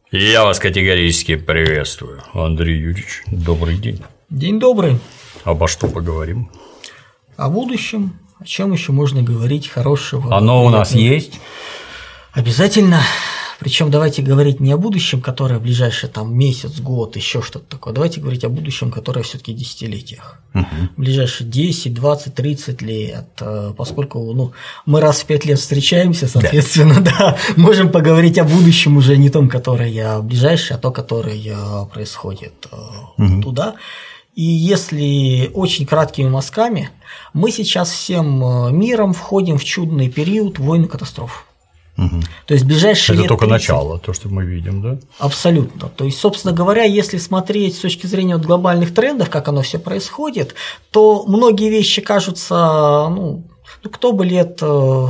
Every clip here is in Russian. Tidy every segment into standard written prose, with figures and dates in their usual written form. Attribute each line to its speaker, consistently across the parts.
Speaker 1: Я вас категорически приветствую, Андрей Юрьевич. Добрый день.
Speaker 2: День добрый.
Speaker 1: Обо что поговорим?
Speaker 2: О будущем. О чем еще можно говорить хорошего?
Speaker 1: Оно у нас есть?
Speaker 2: Обязательно. Причем давайте говорить не о будущем, которое в ближайший месяц, год, еще что-то такое. Давайте говорить о будущем, которое все-таки в десятилетиях. В ближайшие 10, 20, 30 лет. Поскольку мы раз в 5 лет встречаемся, соответственно, да, можем поговорить о будущем уже не том, которое ближайшее, а то, которое происходит туда. И если очень краткими мазками, мы сейчас всем миром входим в чудный период войн и катастроф. То есть ближайшие
Speaker 1: это
Speaker 2: лет
Speaker 1: только
Speaker 2: 30...
Speaker 1: начало, то, что мы видим, да?
Speaker 2: Абсолютно. То есть, собственно говоря, если смотреть с точки зрения глобальных трендов, как оно все происходит, то многие вещи кажутся, кто бы лет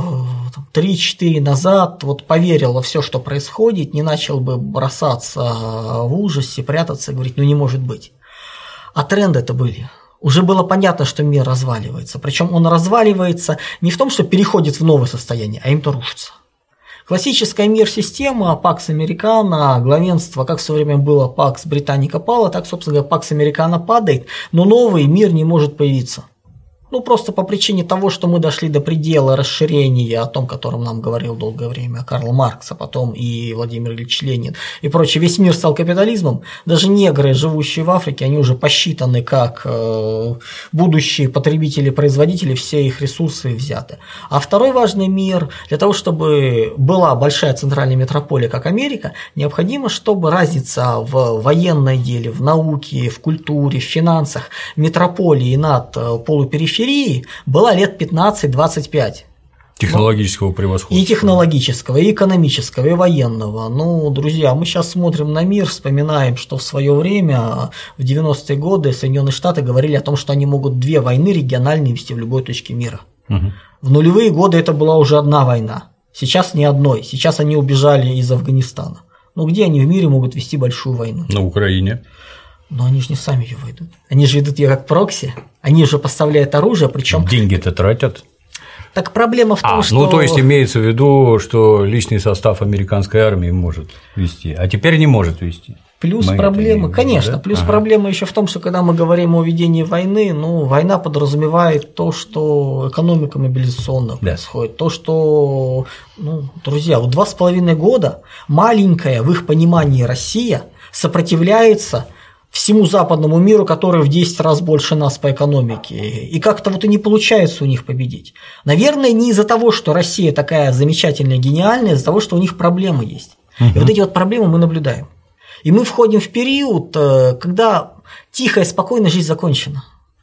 Speaker 2: 3-4 назад поверил во все, что происходит, не начал бы бросаться в ужасе, прятаться и говорить, не может быть. А тренды это были. Уже было понятно, что мир разваливается. Причем он разваливается не в том, что переходит в новое состояние, а им-то рушится. Классическая мир-система, Пакс Американо, главенство, как в свое время было Пакс Британика пала, так, собственно говоря, Пакс Американо падает, но новый мир не может появиться. Просто по причине того, что мы дошли до предела расширения, о том, котором нам говорил долгое время Карл Маркс, а потом и Владимир Ильич Ленин и прочее. Весь мир стал капитализмом. Даже негры, живущие в Африке, они уже посчитаны как будущие потребители-производители, все их ресурсы взяты. А второй важный мир, для того, чтобы была большая центральная метрополия, как Америка, необходимо, чтобы разница в военной деле, в науке, в культуре, в финансах метрополии над полупериферией была лет 15-25.
Speaker 1: Технологического превосходства.
Speaker 2: И технологического, и экономического, и военного. Друзья, мы сейчас смотрим на мир, вспоминаем, что в свое время, в 90-е годы, Соединенные Штаты говорили о том, что они могут 2 войны региональные вести в любой точке мира. В нулевые годы это была уже одна война. Сейчас ни одной. Сейчас они убежали из Афганистана. Где они в мире могут вести большую войну?
Speaker 1: На Украине.
Speaker 2: Но они же не сами ее ведут. Они же ведут ее как прокси. Они же поставляют оружие, причем.
Speaker 1: Деньги-то тратят.
Speaker 2: Так проблема в том, что.
Speaker 1: То есть имеется в виду, что личный состав американской армии может вести, а теперь не может вести.
Speaker 2: Плюс проблема, конечно, да? Плюс проблема еще в том, что когда мы говорим о ведении войны, война подразумевает то, что экономика мобилизационная происходит, то, что, друзья, 2,5 года маленькая в их понимании Россия сопротивляется всему западному миру, который в 10 раз больше нас по экономике, и как-то и не получается у них победить. Наверное, не из-за того, что Россия такая замечательная, гениальная, а из-за того, что у них проблемы есть. И эти проблемы мы наблюдаем. И мы входим в период, когда тихая, спокойная жизнь закончена.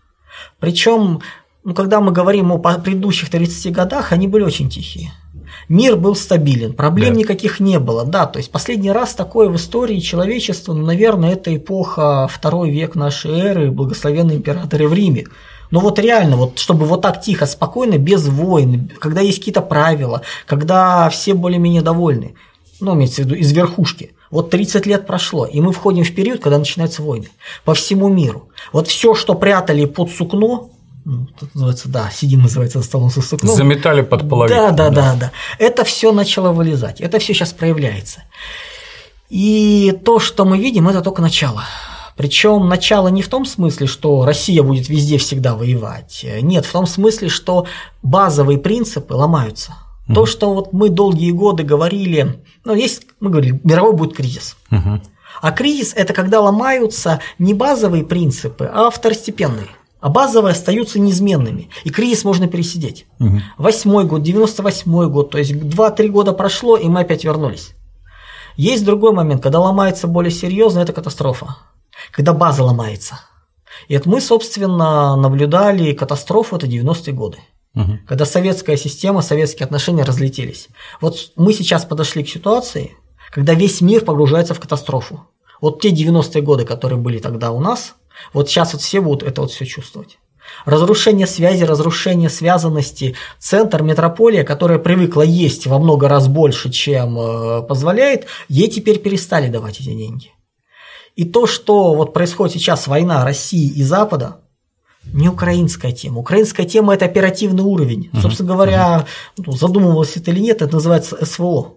Speaker 2: Причем, когда мы говорим о предыдущих 30 годах, они были очень тихие. Мир был стабилен, проблем никаких не было. Да, то есть последний раз такое в истории человечества, наверное, это эпоха 2 век нашей эры, благословенные императоры в Риме. Реально, чтобы так тихо, спокойно, без войн, когда есть какие-то правила, когда все более-менее довольны, имеется в виду из верхушки. 30 лет прошло, и мы входим в период, когда начинаются войны по всему миру. Все, что прятали под сукно, сидим, называется, за столом со сукном.
Speaker 1: Заметали под половину.
Speaker 2: Да. Это все начало вылезать, это все сейчас проявляется. И то, что мы видим, это только начало. Причем начало не в том смысле, что Россия будет везде всегда воевать. Нет, в том смысле, что базовые принципы ломаются. То, что мы долгие годы говорили, мы говорили, мировой будет кризис. А кризис – это когда ломаются не базовые принципы, а второстепенные. А базовые остаются неизменными. И кризис можно пересидеть. 8-й год, 98-й год, то есть 2-3 года прошло, и мы опять вернулись. Есть другой момент, когда ломается более серьезно, это катастрофа. Когда база ломается. И мы, собственно, наблюдали катастрофу, это 90-е годы. Когда советская система, советские отношения разлетелись. Мы сейчас подошли к ситуации, когда весь мир погружается в катастрофу. Те 90-е годы, которые были тогда у нас, сейчас все будут это все чувствовать. Разрушение связи, разрушение связанности, центр, метрополия, которая привыкла есть во много раз больше, чем позволяет, ей теперь перестали давать эти деньги. И то, что происходит сейчас, война России и Запада, не украинская тема. Украинская тема – это оперативный уровень. Собственно говоря, задумывалось это или нет, это называется СВО.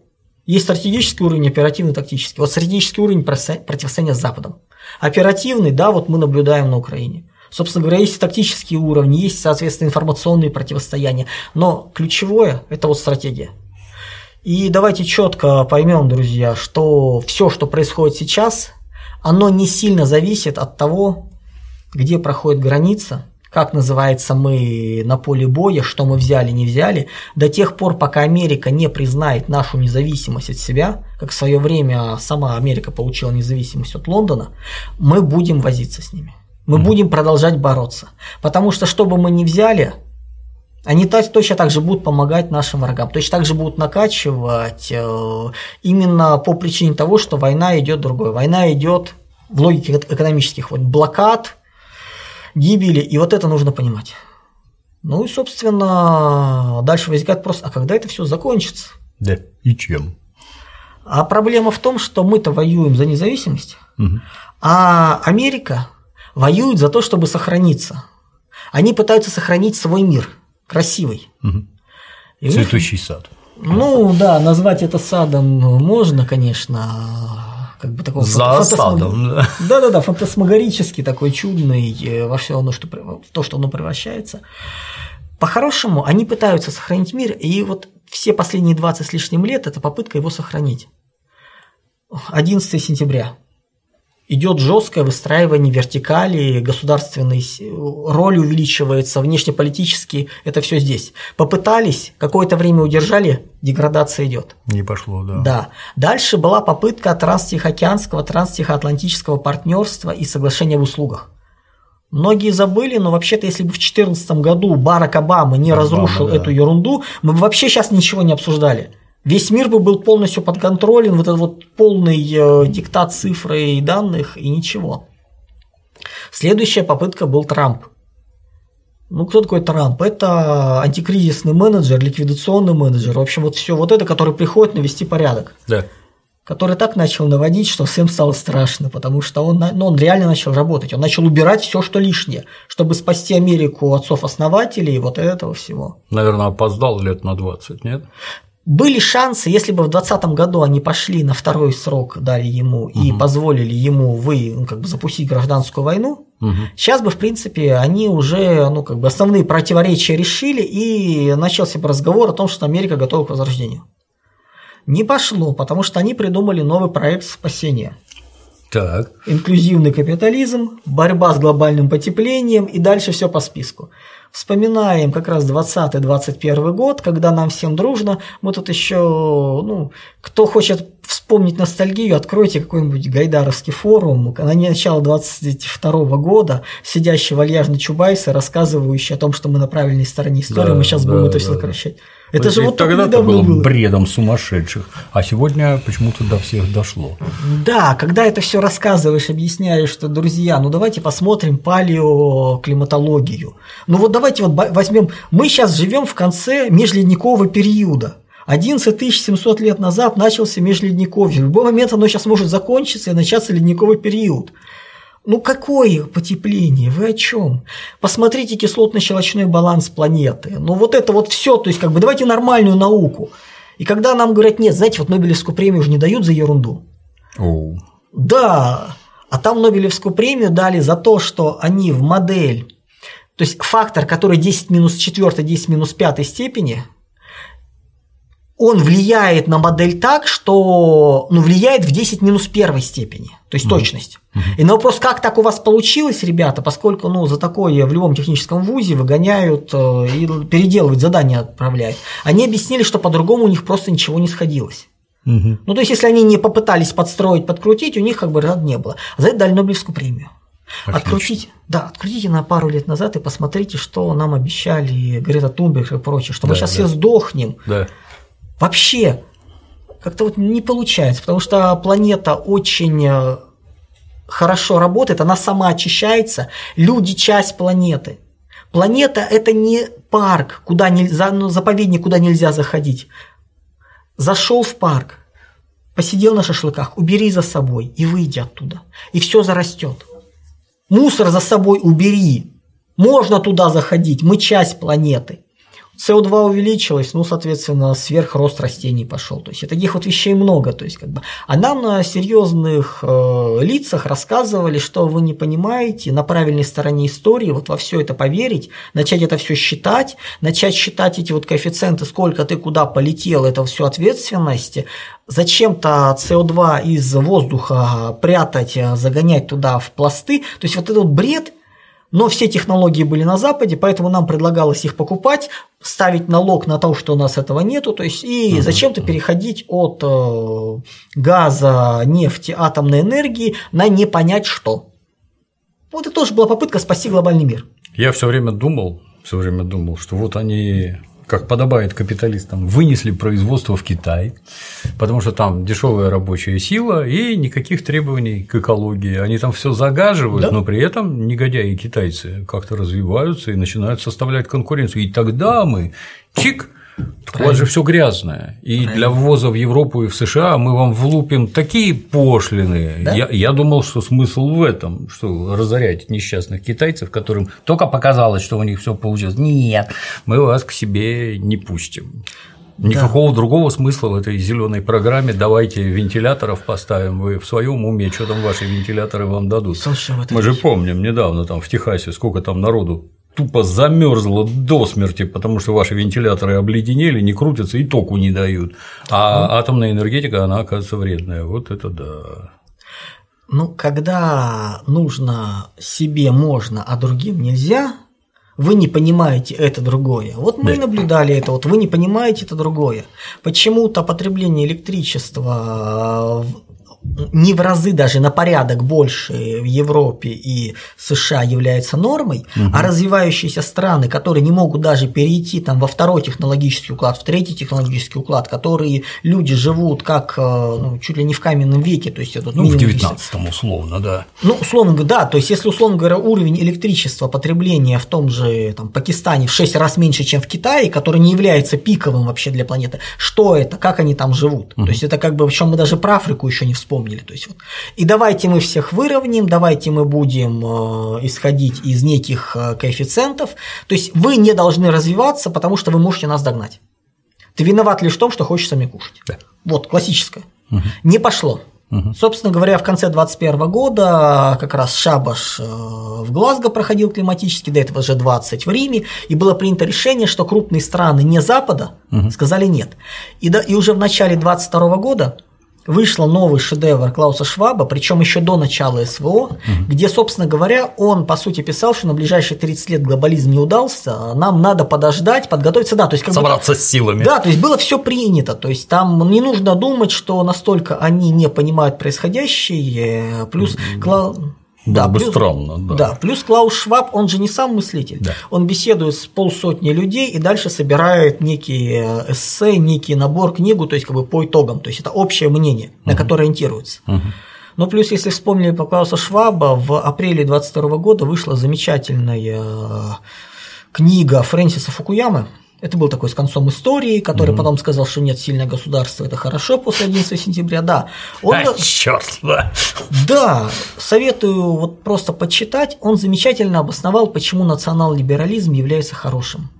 Speaker 2: Есть стратегический уровень, оперативный, тактический. Вот стратегический уровень противостояния с Западом. Оперативный, да, вот мы наблюдаем на Украине. Собственно говоря, есть тактические уровни, есть, соответственно, информационные противостояния. Но ключевое – это вот стратегия. И давайте четко поймем, друзья, что все, что происходит сейчас, оно не сильно зависит от того, где проходит граница, как называется мы на поле боя, что мы взяли, не взяли, до тех пор, пока Америка не признает нашу независимость от себя, как в свое время сама Америка получила независимость от Лондона, мы будем возиться с ними. Мы будем продолжать бороться. Потому что, что бы мы ни взяли, они точно так же будут помогать нашим врагам, точно так же будут накачивать именно по причине того, что война идет другой. Война идет в логике экономических блокад, гибели, и вот это нужно понимать. Ну и, собственно, дальше возникает вопрос, а когда это все закончится?
Speaker 1: Да, и чем?
Speaker 2: А проблема в том, что мы-то воюем за независимость, а Америка воюет за то, чтобы сохраниться. Они пытаются сохранить свой мир, красивый.
Speaker 1: Цветущий сад.
Speaker 2: Ну да, назвать это садом можно, конечно, как бы такого
Speaker 1: садом, да.
Speaker 2: Да-да-да, фантасмагорический такой чудный во все оно, в то, что оно превращается. По-хорошему, они пытаются сохранить мир, и вот все последние 20 с лишним лет – это попытка его сохранить. 11 сентября. Идет жесткое выстраивание вертикали, государственной роли увеличивается, внешнеполитически это все здесь. Попытались, какое-то время удержали, деградация идет.
Speaker 1: Не пошло, да.
Speaker 2: Да. Дальше была попытка транстихоокеанского, транстихоатлантического партнерства и соглашения в услугах. Многие забыли, но вообще-то, если бы в 2014 году Барак Обама не разрушил эту ерунду, мы бы вообще сейчас ничего не обсуждали. Весь мир бы был полностью подконтролен, вот этот вот полный диктат цифр и данных, и ничего. Следующая попытка был Трамп. Ну, кто такой Трамп? Это антикризисный менеджер, ликвидационный менеджер. В общем, вот все вот это, который приходит навести порядок.
Speaker 1: Да.
Speaker 2: Который так начал наводить, что всем стало страшно, потому что он реально начал работать. Он начал убирать все, что лишнее, чтобы спасти Америку от отцов-основателей и вот этого всего.
Speaker 1: Наверное, опоздал лет на 20, нет?
Speaker 2: Были шансы, если бы в 2020 году они пошли на второй срок, дали ему и позволили ему запустить гражданскую войну, сейчас бы, в принципе, они уже основные противоречия решили, и начался бы разговор о том, что Америка готова к возрождению. Не пошло, потому что они придумали новый проект спасения.
Speaker 1: Так.
Speaker 2: Инклюзивный капитализм, борьба с глобальным потеплением и дальше все по списку. Вспоминаем как раз 2020-2021 год, когда нам всем дружно, мы тут еще, кто хочет вспомнить ностальгию, откройте какой-нибудь гайдаровский форум, на начало 2022 года, сидящий вальяжный Чубайс, рассказывающий о том, что мы на правильной стороне истории, мы сейчас будем это все сокращать. Это же вот
Speaker 1: тогда-то было бредом сумасшедших, а сегодня почему-то до всех дошло.
Speaker 2: Да, когда это все рассказываешь, объясняешь, что, друзья, давайте посмотрим палеоклиматологию. Давайте возьмем, мы сейчас живем в конце межледникового периода. 11 700 лет назад начался межледниковье. В любой момент оно сейчас может закончиться и начаться ледниковый период. Какое потепление? Вы о чем? Посмотрите кислотно-щелочной баланс планеты. Вот это вот все, то есть давайте нормальную науку. И когда нам говорят, нет, знаете, Нобелевскую премию уже не дают за ерунду. Да, а там Нобелевскую премию дали за то, что они в модель, то есть фактор, который 10 минус 4, 10 минус 5 степени, он влияет на модель так, что влияет в 10 минус 1 степени, то есть точность. И на вопрос, как так у вас получилось, ребята, поскольку за такое в любом техническом вузе выгоняют и переделывать задания отправляют, они объяснили, что по-другому у них просто ничего не сходилось. То есть, если они не попытались подстроить, подкрутить, у них результата не было. А за это дали Нобелевскую премию. Открутите на пару лет назад и посмотрите, что нам обещали Грета Тунберг и прочее, что мы сейчас все сдохнем. Да. Вообще, как-то не получается, потому что планета очень хорошо работает, она сама очищается, люди – часть планеты. Планета – это не парк, куда нельзя, заповедник, куда нельзя заходить. Зашел в парк, посидел на шашлыках, убери за собой и выйди оттуда, и все зарастет. Мусор за собой убери, можно туда заходить, мы часть планеты. СО2 увеличилось, ну, соответственно, сверхрост растений пошел. То есть, и таких вот вещей много. То есть, как бы. А нам на серьезных лицах рассказывали, что вы не понимаете, на правильной стороне истории вот во все это поверить, начать это все считать, начать считать эти вот коэффициенты, сколько ты куда полетел, это все ответственность. Зачем-то СО2 из воздуха прятать, загонять туда в пласты. То есть, вот этот вот бред. Но все технологии были на Западе, поэтому нам предлагалось их покупать, ставить налог на то, что у нас этого нету, то есть и зачем-то переходить от газа, нефти, атомной энергии на не понять что. Вот это тоже была попытка спасти глобальный мир.
Speaker 1: Я все время думал, что вот они, как подобает капиталистам, вынесли производство в Китай, потому что там дешевая рабочая сила и никаких требований к экологии. Они там все загаживают, да? Но при этом негодяи китайцы как-то развиваются и начинают составлять конкуренцию. И тогда мы чик. Так у вас же все грязное. И для ввоза в Европу и в США мы вам влупим такие пошлины. Да? Я думал, что смысл в этом, что разорять несчастных китайцев, которым только показалось, что у них все получилось. Нет, мы вас к себе не пустим. Никакого другого смысла в этой зеленой программе. Давайте вентиляторов поставим, вы в своем уме, что там ваши вентиляторы вам дадут. Слушай, мы же помним недавно там в Техасе, сколько там народу тупо замерзло до смерти, потому что ваши вентиляторы обледенели, не крутятся и току не дают. А атомная энергетика, она, оказывается, вредная. Вот это да.
Speaker 2: Ну, когда нужно себе можно, а другим нельзя, вы не понимаете это другое. Вот мы и наблюдали это, вот вы не понимаете это другое. Почему-то потребление электричества не в разы, даже на порядок больше в Европе и США является нормой, а развивающиеся страны, которые не могут даже перейти там, во второй технологический уклад, в третий технологический уклад, которые люди живут как чуть ли не в каменном веке, то есть это в 19-м
Speaker 1: условно, да.
Speaker 2: Ну, условно говоря, да, то есть если, условно говоря, уровень электричества потребления в том же там, Пакистане в 6 раз меньше, чем в Китае, который не является пиковым вообще для планеты, что это, как они там живут? То есть это как бы, причем мы даже про Африку еще не вспомнили. То есть, вот. И давайте мы всех выровняем, давайте мы будем исходить из неких коэффициентов. То есть вы не должны развиваться, потому что вы можете нас догнать. Ты виноват лишь в том, что хочешь сами кушать. Да. Вот, классическое. Не пошло. Собственно говоря, в конце 2021 года как раз шабаш в Глазго проходил климатический, до этого же 20 в Риме, и было принято решение, что крупные страны не Запада сказали нет. И уже в начале 2022 года вышел новый шедевр Клауса Шваба, причем еще до начала СВО, где, собственно говоря, он, по сути, писал, что на ближайшие 30 лет глобализм не удался, нам надо подождать, подготовиться, да, то есть
Speaker 1: собраться с силами.
Speaker 2: Да, то есть было все принято, то есть там не нужно думать, что настолько они не понимают происходящее, плюс
Speaker 1: Да, было бы странно, да.
Speaker 2: Да, плюс Клаус Шваб, он же не сам мыслитель,
Speaker 1: да.
Speaker 2: Он беседует с полсотни людей и дальше собирает некие эссе, некий набор, книгу, то есть как бы по итогам, то есть это общее мнение, на которое ориентируется. Но плюс, если вспомнили про Клауса Шваба, в апреле 2022 года вышла замечательная книга Фрэнсиса Фукуямы. Это был такой с концом истории, который потом сказал, что нет, сильное государство – это хорошо после 11 сентября. Да,
Speaker 1: чёрт, да.
Speaker 2: Да, советую вот просто почитать. Он замечательно обосновал, почему национал-либерализм является хорошим.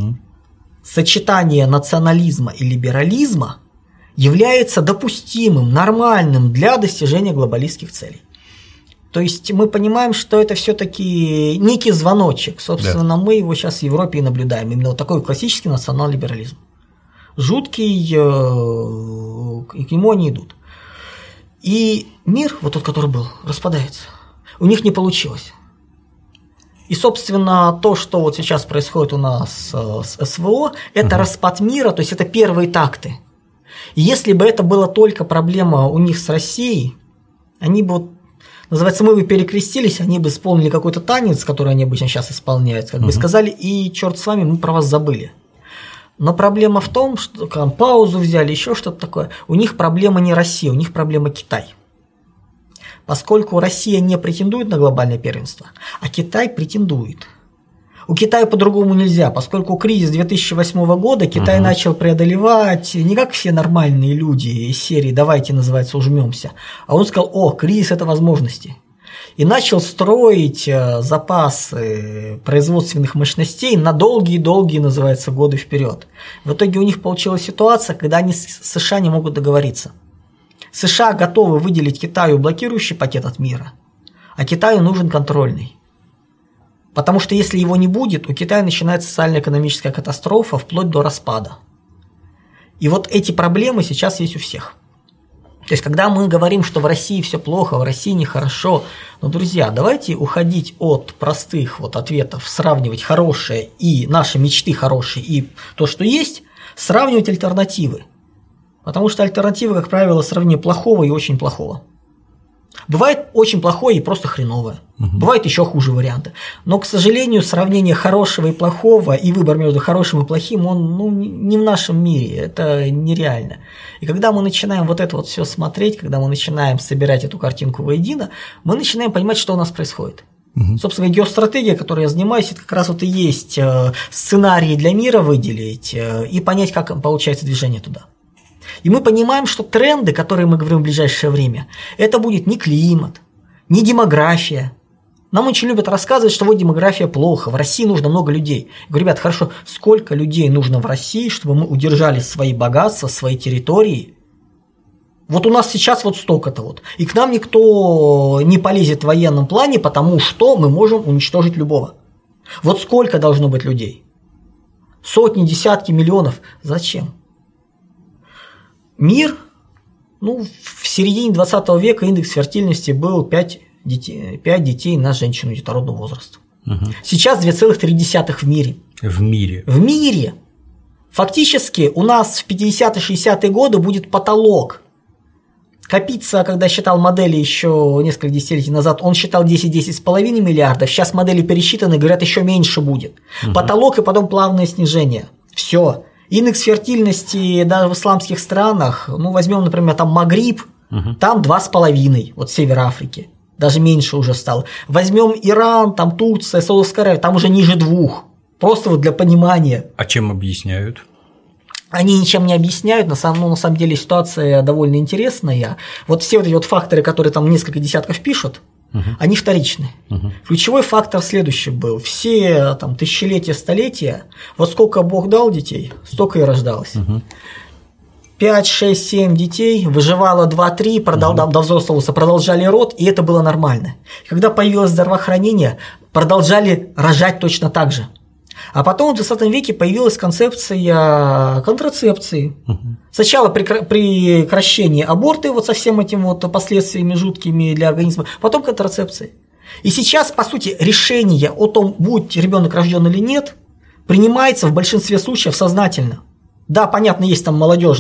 Speaker 2: Сочетание национализма и либерализма является допустимым, нормальным для достижения глобалистских целей. То есть мы понимаем, что это все-таки некий звоночек. Собственно, мы его сейчас в Европе и наблюдаем. Именно вот такой классический национал-либерализм. Жуткий, и к нему они идут. И мир, вот тот, который был, распадается. У них не получилось. И, собственно, то, что вот сейчас происходит у нас с СВО, это распад мира, то есть это первые такты. И если бы это была только проблема у них с Россией, они бы вот, называется, мы бы перекрестились, они бы исполнили какой-то танец, который они обычно сейчас исполняют, как бы сказали, и черт с вами, мы про вас забыли. Но проблема в том, что там паузу взяли, еще что-то такое. У них проблема не Россия, у них проблема Китай. Поскольку Россия не претендует на глобальное первенство, а Китай претендует. У Китая по-другому нельзя, поскольку кризис 2008 года Китай начал преодолевать не как все нормальные люди из серии «давайте, называется, ужмемся», а он сказал: о, кризис – это возможности. и начал строить запасы производственных мощностей на долгие-долгие, называется, годы вперед. В итоге у них получилась ситуация, когда они с США не могут договориться. США готовы выделить Китаю блокирующий пакет от мира, а Китаю нужен контрольный. Потому что если его не будет, у Китая начинается социально-экономическая катастрофа вплоть до распада. И вот эти проблемы сейчас есть у всех. То есть, когда мы говорим, что в России все плохо, в России нехорошо, но, друзья, давайте уходить от простых вот ответов, сравнивать хорошее и наши мечты хорошие и то, что есть, сравнивать альтернативы. Потому что альтернативы, как правило, сравнение плохого и очень плохого. Бывает очень плохое и просто хреновое. Бывают еще хуже варианты. Но, к сожалению, сравнение хорошего и плохого и выбор между хорошим и плохим, он не в нашем мире. Это нереально. И когда мы начинаем вот это вот все смотреть, когда мы начинаем собирать эту картинку воедино, мы начинаем понимать, что у нас происходит. Собственно, геостратегия, которой я занимаюсь, это как раз вот и есть сценарии для мира выделить и понять, как получается движение туда. И мы понимаем, что тренды, которые мы говорим в ближайшее время, это будет не климат, не демография. Нам очень любят рассказывать, что вот демография плохо, в России нужно много людей. Я говорю, ребят, хорошо, сколько людей нужно в России, чтобы мы удержали свои богатства, свои территории? Вот у нас сейчас вот столько-то вот. И к нам никто не полезет в военном плане, потому что мы можем уничтожить любого. Вот сколько должно быть людей? Сотни, десятки, миллионов. Зачем? Мир, в середине 20 века индекс фертильности был 5 детей на женщину детородного возраста. Сейчас 2,3 в мире.
Speaker 1: В мире.
Speaker 2: В мире. Фактически у нас в 50-60-е годы будет потолок. Капица, когда считал модели еще несколько десятилетий назад, он считал 10-10,5 миллиардов. Сейчас модели пересчитаны, говорят, еще меньше будет. Потолок и потом плавное снижение. Все. Индекс фертильности даже в исламских странах, возьмем, например, там Магриб, там 2,5, вот север Африки, даже меньше уже стало. Возьмем Иран, там Турция, Саудовская Аравия, там уже ниже 2, просто вот для понимания.
Speaker 1: А чем объясняют?
Speaker 2: Они ничем не объясняют, на самом деле ситуация довольно интересная. Вот все вот эти вот факторы, которые там несколько десятков пишут, они вторичны. Ключевой фактор следующий был. Все там тысячелетия, столетия, вот сколько Бог дал детей, столько и рождалось. 5, 6, 7 детей, выживало 2-3, до взрослого продолжали род, и это было нормально. И когда появилось здравоохранение, продолжали рожать точно так же. А потом в 20 веке появилась концепция контрацепции. Сначала прекращение аборта вот со всем этим вот последствиями жуткими для организма, потом контрацепции. И сейчас, по сути, решение о том, будет ребенок рожден или нет, принимается в большинстве случаев сознательно. Да, понятно, есть там молодежь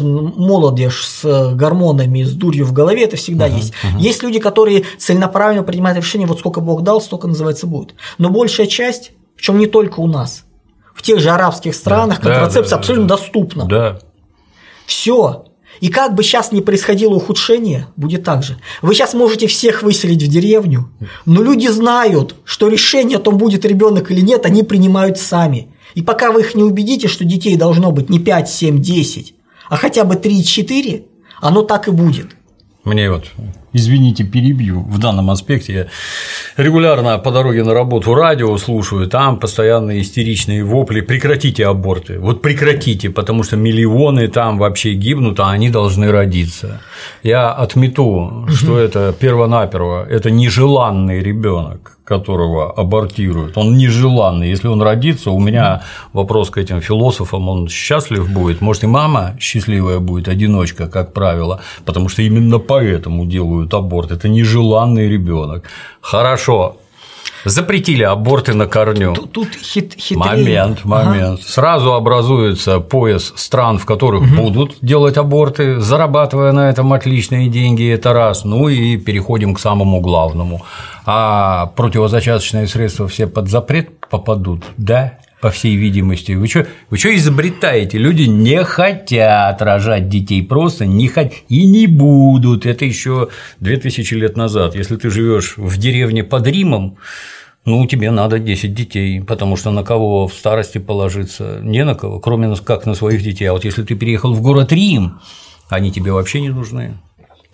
Speaker 2: с гормонами, с дурью в голове, это всегда есть. Есть люди, которые целенаправленно принимают решение, вот сколько Бог дал, столько, называется, будет. Но большая часть, причем не только у нас, в тех же арабских странах контрацепция абсолютно доступна.
Speaker 1: Да.
Speaker 2: Все. И как бы сейчас ни происходило ухудшение, будет так же. Вы сейчас можете всех выселить в деревню, но люди знают, что решение о том, будет ребенок или нет, они принимают сами. И пока вы их не убедите, что детей должно быть не 5, 7, 10, а хотя бы 3-4, оно так и будет.
Speaker 1: Мне вот, извините, перебью в данном аспекте. Я регулярно по дороге на работу радио слушаю, там постоянно истеричные вопли: прекратите аборты, вот прекратите, потому что миллионы там вообще гибнут, а они должны родиться. Я отмету, что это первонаперво, это нежеланный ребенок, которого абортируют, он нежеланный. Если он родится, у меня вопрос к этим философам: он счастлив будет, может, и мама счастливая будет, одиночка, как правило, потому что именно поэтому делают аборт. Это нежеланный ребенок. Хорошо. Запретили аборты на корню.
Speaker 2: Тут хитрее.
Speaker 1: Момент. Сразу образуется пояс стран, в которых будут делать аборты, зарабатывая на этом отличные деньги, это раз. Ну и переходим к самому главному. А противозачаточные средства все под запрет попадут, да? По всей видимости. Вы что изобретаете? Люди не хотят рожать детей, просто не хотят и не будут. Это еще 2000 лет назад. Если ты живешь в деревне под Римом, тебе надо 10 детей, потому что на кого в старости положиться? Не на кого, кроме как на своих детей. А вот если ты переехал в город Рим, они тебе вообще не нужны.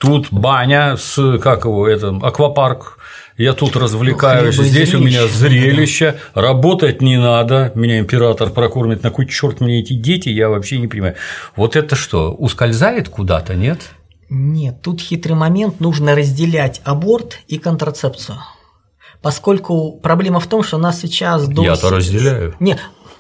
Speaker 1: тут баня с, как его, аквапарк, я тут развлекаюсь, здесь у меня зрелище, да. Работать не надо, меня император прокормит, на кой черт мне эти дети, я вообще не понимаю. Вот это что, ускользает куда-то, нет?
Speaker 2: Нет, тут хитрый момент, нужно разделять аборт и контрацепцию. Поскольку проблема в том, что у нас сейчас…
Speaker 1: Я-то разделяю.
Speaker 2: Нет.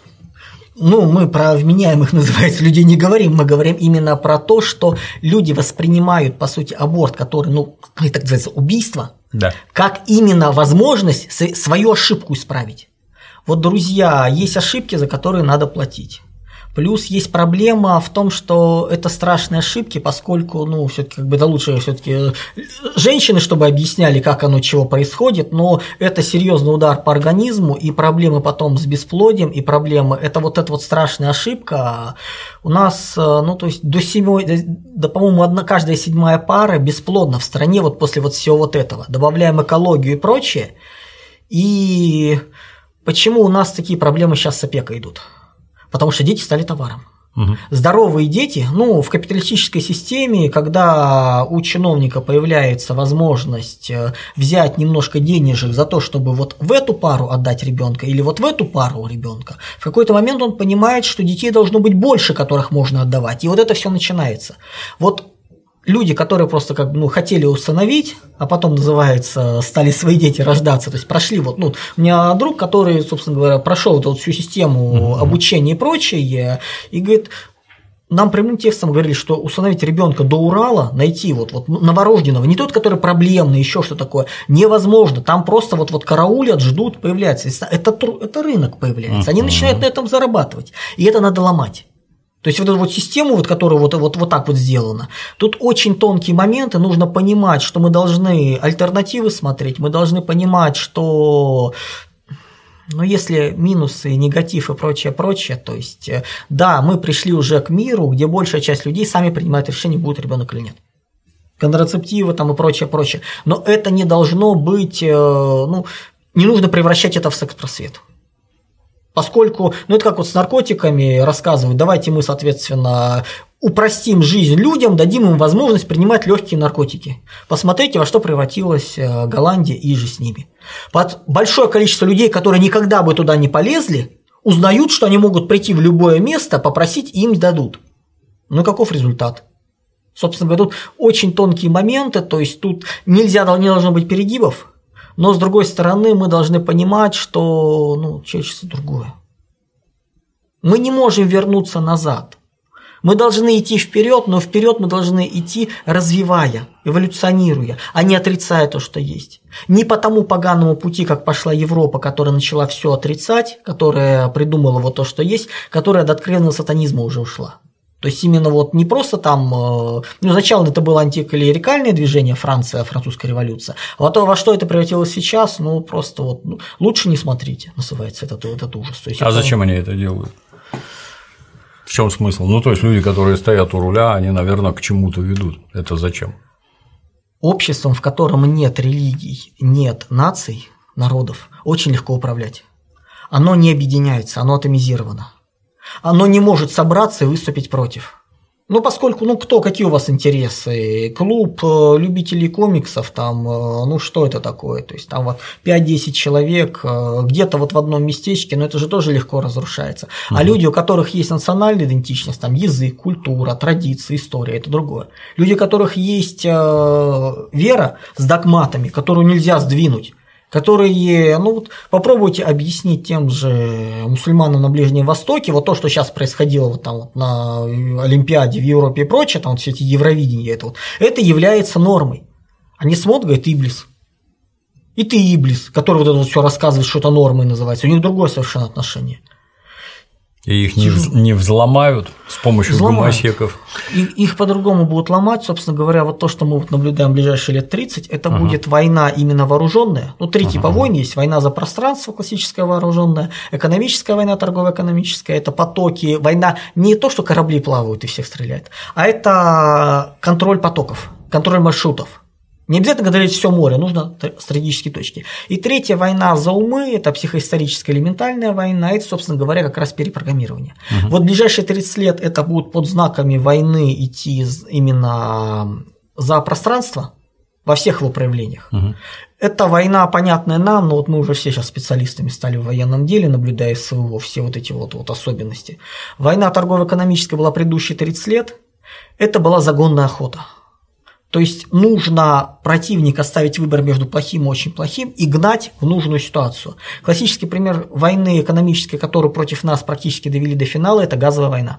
Speaker 2: Мы про вменяемых, называется, людей не говорим, мы говорим именно про то, что люди воспринимают, по сути, аборт, который, так называется, убийство,
Speaker 1: да.
Speaker 2: Как именно возможность свою ошибку исправить. Вот, друзья, есть ошибки, за которые надо платить. Плюс есть проблема в том, что это страшные ошибки, поскольку, все-таки это лучше все-таки женщины, чтобы объясняли, как оно, чего происходит, но это серьезный удар по организму, и проблемы потом с бесплодием, и проблемы, это вот страшная ошибка. У нас, то есть по-моему, каждая 7-я пара бесплодна в стране вот после всего вот этого. Добавляем экологию и прочее. И почему у нас такие проблемы сейчас с опекой идут? Потому что дети стали товаром. Угу. Здоровые дети, в капиталистической системе, когда у чиновника появляется возможность взять немножко денежек за то, чтобы вот в эту пару отдать ребенка или вот в эту пару ребенка, в какой-то момент он понимает, что детей должно быть больше, которых можно отдавать. И вот это все начинается. Вот люди, которые просто хотели усыновить, а потом, называется, стали свои дети рождаться, то есть прошли у меня друг, который, собственно говоря, прошел эту всю систему обучения и прочее, и говорит, нам прямым текстом говорили, что усыновить ребенка до Урала, найти новорожденного, не тот, который проблемный, еще что такое, невозможно, там просто караулят, ждут, появляется, это рынок появляется, они начинают на этом зарабатывать, и это надо ломать. То есть вот эту систему, которая вот так сделана, тут очень тонкие моменты, нужно понимать, что мы должны альтернативы смотреть, мы должны понимать, что если минусы, негатив и прочее, то есть да, мы пришли уже к миру, где большая часть людей сами принимают решение, будет ребенок или нет. Контрацептивы и прочее, но это не должно быть, не нужно превращать это в секс-просвет. Поскольку, это как с наркотиками рассказывают, давайте мы, соответственно, упростим жизнь людям, дадим им возможность принимать легкие наркотики. Посмотрите, во что превратилась Голландия и же с ними. Большое количество людей, которые никогда бы туда не полезли, узнают, что они могут прийти в любое место, попросить, и им дадут. Каков результат? Собственно говоря, тут очень тонкие моменты, то есть тут не должно быть перегибов. Но, с другой стороны, мы должны понимать, что человечество другое. Мы не можем вернуться назад. Мы должны идти вперед, но вперед мы должны идти, развивая, эволюционируя, а не отрицая то, что есть. Не по тому поганому пути, как пошла Европа, которая начала все отрицать, которая придумала то, что есть, которая до откровенного сатанизма уже ушла. То есть именно не просто там, сначала это было антиклерикальное движение Франция, французская революция, а во что это превратилось сейчас, просто лучше не смотрите, называется этот ужас. То есть
Speaker 1: зачем они это делают? В чем смысл? То есть люди, которые стоят у руля, они, наверное, к чему-то ведут. Это зачем?
Speaker 2: Обществом, в котором нет религий, нет наций, народов, очень легко управлять. Оно не объединяется, оно атомизировано. Оно не может собраться и выступить против. Поскольку, какие у вас интересы? Клуб любителей комиксов, что это такое? То есть там 5-10 человек, где-то в одном местечке, но это же тоже легко разрушается. А люди, у которых есть национальная идентичность, язык, культура, традиции, история, это другое. Люди, у которых есть вера с догматами, которую нельзя сдвинуть, которые, попробуйте объяснить тем же мусульманам на Ближнем Востоке, то, что сейчас происходило на Олимпиаде в Европе и прочее, все эти Евровидения, это является нормой. Они смотрят, говорят, Иблис. И ты Иблис, который это все рассказывает, что это нормой называется. У них другое совершенно отношение.
Speaker 1: И их не взломают с помощью гомосеков.
Speaker 2: Их по-другому будут ломать, собственно говоря, то, что мы наблюдаем в ближайшие лет 30, это будет война именно вооруженная. Три типа войн есть: война за пространство, классическая вооруженная, экономическая война, торгово-экономическая, это потоки, война не то, что корабли плавают и всех стреляют, а это контроль потоков, контроль маршрутов. Не обязательно контролировать все море, нужно стратегические точки. И третья война за умы – это психоисторическая элементальная война, это, собственно говоря, как раз перепрограммирование. В ближайшие 30 лет это будут под знаками войны идти именно за пространство во всех его проявлениях. Это война, понятная нам, но вот мы уже все сейчас специалистами стали в военном деле, наблюдая СВО, все вот эти вот особенности. Война торгово-экономическая была предыдущие 30 лет, это была загонная охота. То есть нужно противника ставить выбор между плохим и очень плохим и гнать в нужную ситуацию. Классический пример войны экономической, которую против нас практически довели до финала, это газовая война.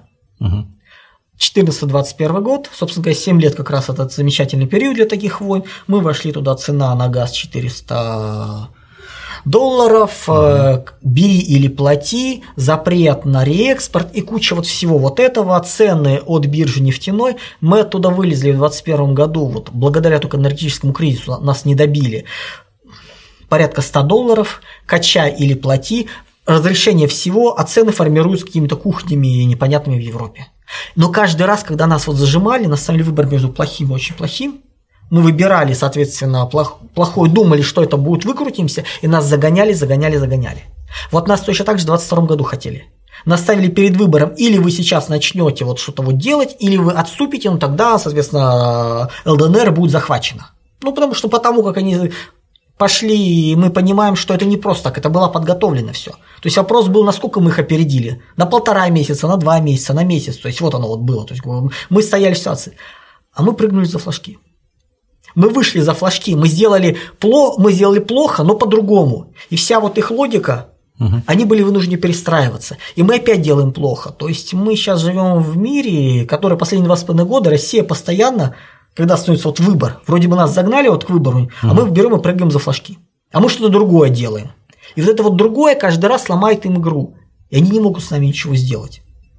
Speaker 2: 14-21 год, собственно говоря, 7 лет как раз этот замечательный период для таких войн. Мы вошли туда, цена на газ $400, бери или плати, запрет на реэкспорт и куча вот всего вот этого, цены от биржи нефтяной. Мы оттуда вылезли в 2021 году, вот благодаря только энергетическому кризису нас не добили, порядка $100, качай или плати, разрешение всего, а цены формируются какими-то кухнями непонятными в Европе. Но каждый раз, когда нас вот зажимали, нас ставили выбор между плохим и очень плохим, мы выбирали, соответственно, плохой, думали, что это будет, выкрутимся, и нас загоняли. Вот нас точно так же в 2022 году хотели. Нас ставили перед выбором, или вы сейчас начнете вот что-то вот делать, или вы отступите, ну тогда, соответственно, ЛДНР будет захвачена. Ну, потому как они пошли, мы понимаем, что это не просто так, это было подготовлено все. То есть вопрос был, насколько мы их опередили. На 1,5 месяца, на 2 месяца, на месяц. То есть вот оно вот было. То есть мы стояли в ситуации. А мы прыгнули за флажки. Мы вышли за флажки, мы сделали плохо, но по-другому. И вся вот их логика, они были вынуждены перестраиваться. И мы опять делаем плохо. То есть мы сейчас живем в мире, который последние 2,5 года Россия постоянно, когда становится вот выбор, вроде бы нас загнали вот к выбору, а мы берем и прыгаем за флажки. А мы что-то другое делаем. И вот это вот другое каждый раз ломает им игру. И они не могут с нами ничего сделать.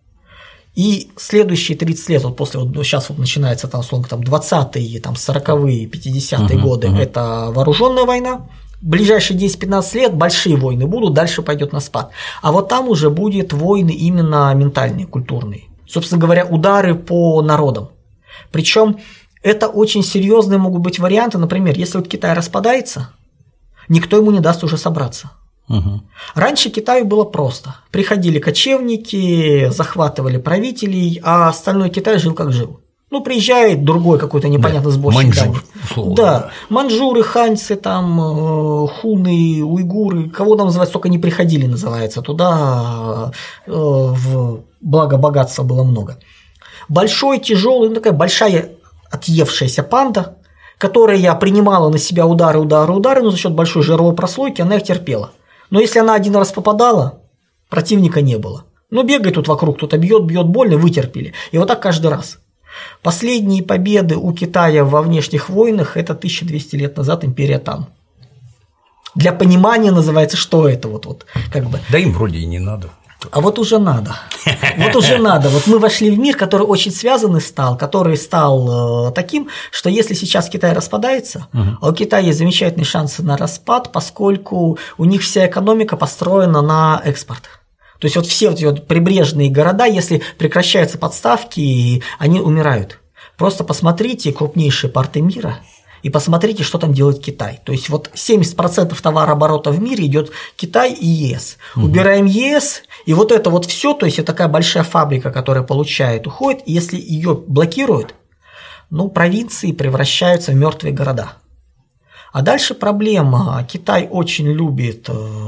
Speaker 2: И следующие 30 лет, вот после, вот сейчас вот начинается там, условно, там 20-е, там 40-е, 50-е годы, это вооруженная война. Ближайшие 10-15 лет большие войны будут, дальше пойдет на спад. А вот там уже будут войны именно ментальные, культурные. Собственно говоря, удары по народам. Причем это очень серьезные могут быть варианты. Например, если вот Китай распадается, никто ему не даст уже собраться. Раньше Китаю было просто. Приходили кочевники, захватывали правителей, а остальной Китай жил как жил. Ну, приезжает другой какой-то непонятный сборщик.
Speaker 1: Маньчжур, условно.
Speaker 2: Да, маньчжуры, ханьцы, там, хуны, уйгуры, кого там называть, столько не приходили, называется, туда благо богатства было много. Большой, тяжелый, ну, такая большая отъевшаяся панда, которая принимала на себя удары, но за счет большой жировой прослойки она их терпела. Но если она один раз попадала, противника не было. Ну, бегает тут вокруг, кто-то бьет больно, вытерпели. И вот так каждый раз. Последние победы у Китая во внешних войнах – это 1200 лет назад империя Тан. Для понимания называется, что это вот как бы.
Speaker 1: Да им вроде и не надо.
Speaker 2: А вот уже надо. Вот мы вошли в мир, который очень связанный стал, который стал таким, что если сейчас Китай распадается, а у Китая есть замечательные шансы на распад, поскольку у них вся экономика построена на экспорт. То есть вот все вот эти вот прибрежные города, если прекращаются подставки, они умирают. Просто посмотрите крупнейшие порты мира и посмотрите, что там делает Китай. То есть вот 70% товарооборота в мире идет Китай и ЕС. Убираем ЕС, и вот это вот все, то есть это такая большая фабрика, которая получает, уходит, и если ее блокируют, ну, провинции превращаются в мертвые города. А дальше проблема. Китай очень любит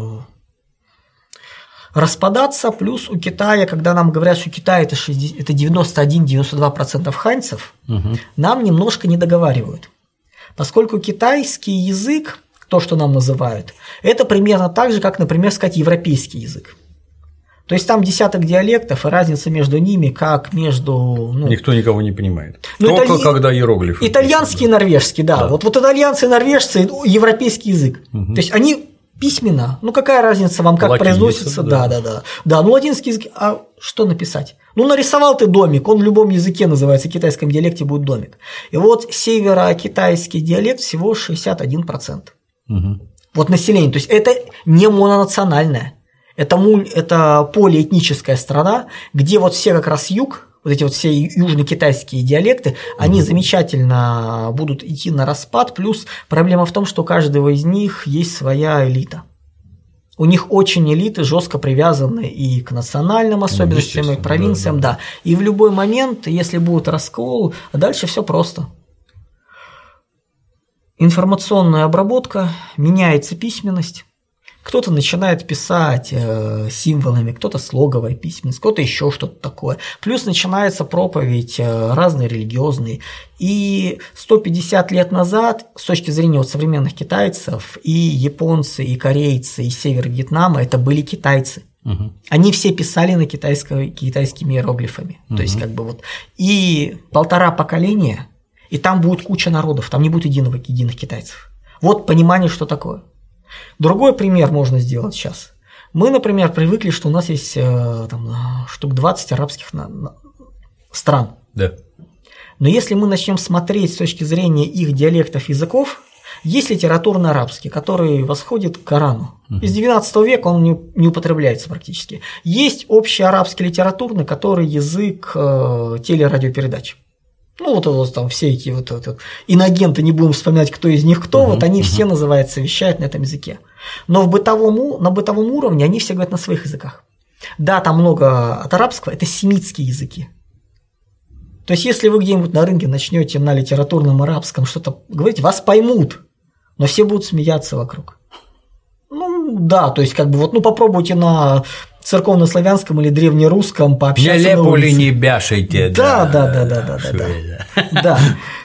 Speaker 2: распадаться, плюс у Китая, когда нам говорят, что Китай это 91-92% ханьцев, нам немножко не договаривают. Поскольку китайский язык, то, что нам называют, это примерно так же, как, например, сказать европейский язык. То есть там десяток диалектов, и разница между ними, как между… Ну,
Speaker 1: никто никого не понимает. Только когда иероглифы.
Speaker 2: Итальянский и норвежский, да. Вот итальянцы и норвежцы – европейский язык. То есть они письменно. Ну, какая разница вам, как латиница, произносится? Да, ну, латинский язык, а что написать? Ну, нарисовал ты домик, он в любом языке называется, в китайском диалекте будет домик. И вот северокитайский диалект всего 61%. Вот население. То есть это не мононациональное. Это полиэтническая страна, где вот все как раз юг, вот эти вот все южнокитайские диалекты, они замечательно будут идти на распад, плюс проблема в том, что у каждого из них есть своя элита. У них очень элиты жестко привязаны и к национальным особенностям, и к провинциям, да. И в любой момент, если будет раскол, дальше все просто. информационная обработка, меняется письменность. Кто-то начинает писать символами, кто-то слоговая письменность, кто-то еще что-то такое. Плюс начинается проповедь разные религиозные. И 150 лет назад, с точки зрения вот современных китайцев, и японцы, и корейцы, и север Вьетнама – это были китайцы. Угу. Они все писали на китайскими иероглифами. Угу. То есть, как бы вот. И 1,5 поколения, и там будет куча народов, там не будет единых китайцев. Вот понимание, что такое. Другой пример можно сделать сейчас. Мы, например, привыкли, что у нас есть там, штук 20 арабских стран.
Speaker 1: Да.
Speaker 2: Но если мы начнем смотреть с точки зрения их диалектов языков, есть литературный арабский, который восходит к Корану. Из 19 века он не употребляется практически. Есть общий арабский литературный, который язык телерадиопередач. Ну, вот там все эти вот инагенты, не будем вспоминать, кто из них кто, вот они все называются, вещают на этом языке. Но на бытовом уровне они все говорят на своих языках. Да, там много от арабского, это семитские языки. То есть, если вы где-нибудь на рынке начнете на литературном арабском что-то говорить, вас поймут, но все будут смеяться вокруг. Ну, да, то есть, как бы вот, ну, попробуйте на церковнославянском или древнерусском пообщаться.
Speaker 1: Не лепули, не бяшайте.
Speaker 2: Да.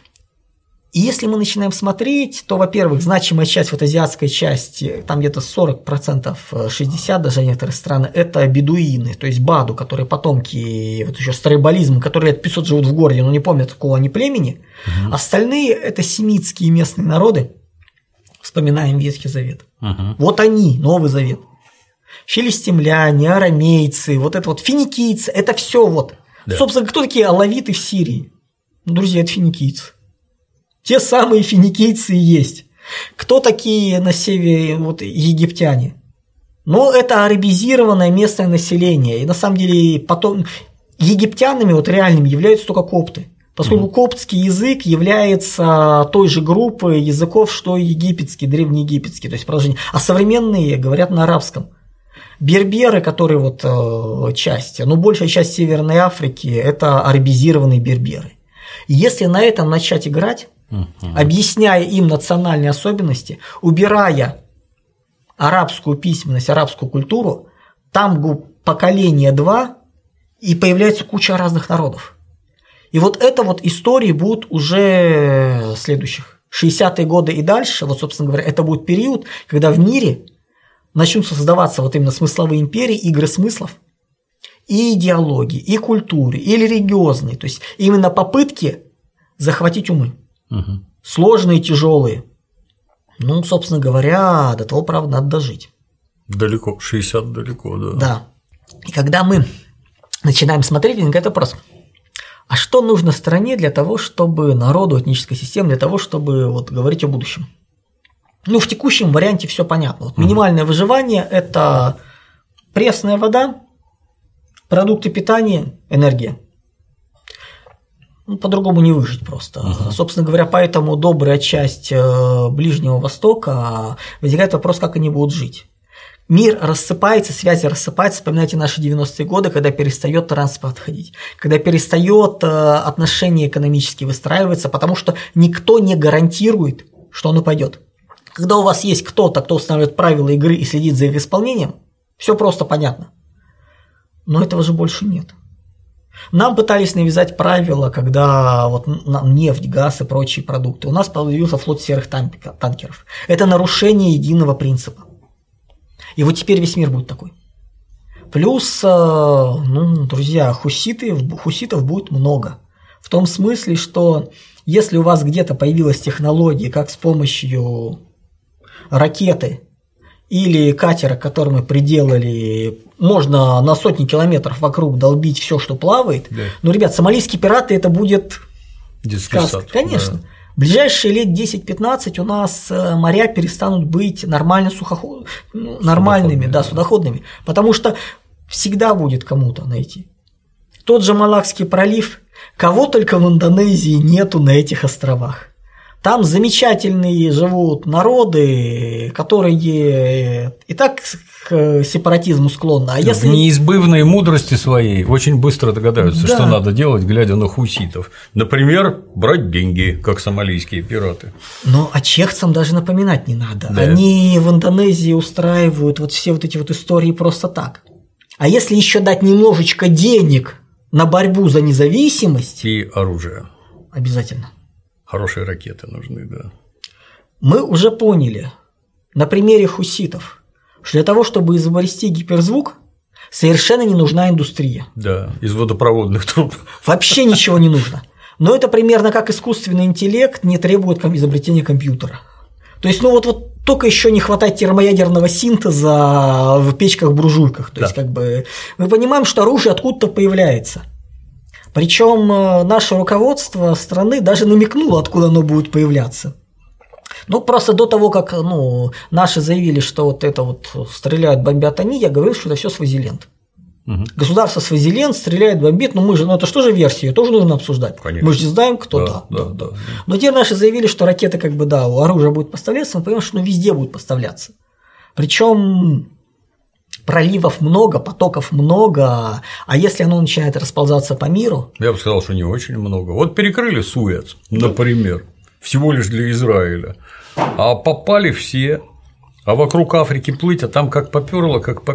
Speaker 2: И если мы начинаем смотреть, то, во-первых, значимая часть вот азиатской части, там где-то 40%, 60% даже некоторые страны, это бедуины, то есть баду, которые потомки вот еще староибализма, которые лет 500 живут в городе, но не помнят, какого они племени. Угу. Остальные – это семитские местные народы. Вспоминаем Ветхий Завет. Угу. Вот они, Новый Завет. Филистимляне, арамейцы, вот это вот финикийцы, это все вот. Да. Собственно, кто такие алавиты в Сирии? Ну, друзья, это финикийцы. Те самые финикийцы и есть. Кто такие на севере вот, египтяне? Ну, это арабизированное местное население. И на самом деле потом египтянами вот реальными являются только копты. Поскольку коптский язык является той же группой языков, что и египетский, древнеегипетский, то есть продолжение. А современные говорят на арабском. Берберы, которые вот часть, но большая часть Северной Африки – это арабизированные берберы. И если на этом начать играть, объясняя им национальные особенности, убирая арабскую письменность, арабскую культуру, там поколение 2, и появляется куча разных народов. И вот это вот истории будут уже следующих. 60-е годы и дальше, вот, собственно говоря, это будет период, когда в мире начнутся создаваться вот именно смысловые империи, игры смыслов, и идеологии, и культуры, и религиозные. То есть именно попытки захватить умы. Угу. Сложные, тяжелые. Ну, собственно говоря, до того, правда, надо дожить.
Speaker 1: Далеко, 60 далеко, да.
Speaker 2: Да. И когда мы начинаем смотреть, возникает вопрос. А что нужно стране для того, чтобы народу, этнической системе, для того, чтобы вот говорить о будущем? Ну, в текущем варианте все понятно. Вот минимальное выживание – это пресная вода, продукты питания, энергия. Ну, по-другому не выжить просто. Собственно говоря, поэтому добрая часть Ближнего Востока возникает вопрос, как они будут жить. Мир рассыпается, связи рассыпаются. Вспоминайте наши 90-е годы, когда перестает транспорт ходить, когда перестает отношения экономически выстраиваться, потому что никто не гарантирует, что оно пойдет. Когда у вас есть кто-то, кто устанавливает правила игры и следит за их исполнением, все просто понятно. Но этого же больше нет. Нам пытались навязать правила, когда вот нефть, газ и прочие продукты. У нас появился флот серых танкеров. Это нарушение единого принципа. И вот теперь весь мир будет такой. Плюс, ну, друзья, хуситов будет много. В том смысле, что если у вас где-то появилась технология, как с помощью ракеты или катера, который мы приделали, можно на сотни километров вокруг долбить все, что плавает. Да. Ну, ребят, сомалийские пираты – это будет сказка. Конечно. Да. В ближайшие лет 10-15 у нас моря перестанут быть нормальными, судоходными, потому что всегда будет кому-то найти. Тот же Малакский пролив, кого только в Индонезии нету на этих островах. Там замечательные живут народы, которые и так к сепаратизму склонны. А если...
Speaker 1: В неизбывной мудрости своей очень быстро догадаются,
Speaker 2: да.
Speaker 1: что надо делать, глядя на хуситов. Например, брать деньги, как сомалийские пираты.
Speaker 2: Но о чехцам даже напоминать не надо.
Speaker 1: Да.
Speaker 2: Они в Индонезии устраивают вот все вот эти вот истории просто так. А если еще дать немножечко денег на борьбу за независимость…
Speaker 1: И оружие.
Speaker 2: Обязательно.
Speaker 1: Хорошие ракеты нужны, да.
Speaker 2: Мы уже поняли на примере хуситов, что для того, чтобы изобрести гиперзвук, совершенно не нужна индустрия.
Speaker 1: Да, из водопроводных труб.
Speaker 2: Вообще ничего не нужно. Но это примерно как искусственный интеллект не требует изобретения компьютера. То есть, ну вот только еще не хватает термоядерного синтеза в печках-буржуйках. То есть, как бы мы понимаем, что оружие откуда-то появляется. Причем наше руководство страны даже намекнуло, откуда оно будет появляться. Ну, просто до того, как наши заявили, что вот это вот стреляют, бомбят они, я говорил, что это все Свазиленд. Угу. Государство Свазиленд стреляет, бомбит, но мы же, это что же версия, ее тоже нужно обсуждать. Конечно. Мы же не знаем, кто да. Но теперь наши заявили, что ракеты, оружие будет поставляться, мы понимаем, что везде будет поставляться. Причем проливов много, потоков много, а если оно начинает расползаться по миру…
Speaker 1: Я бы сказал, что не очень много. Вот перекрыли Суэц, например, всего лишь для Израиля, а попали все. А вокруг Африки плыть, а там как попёрло.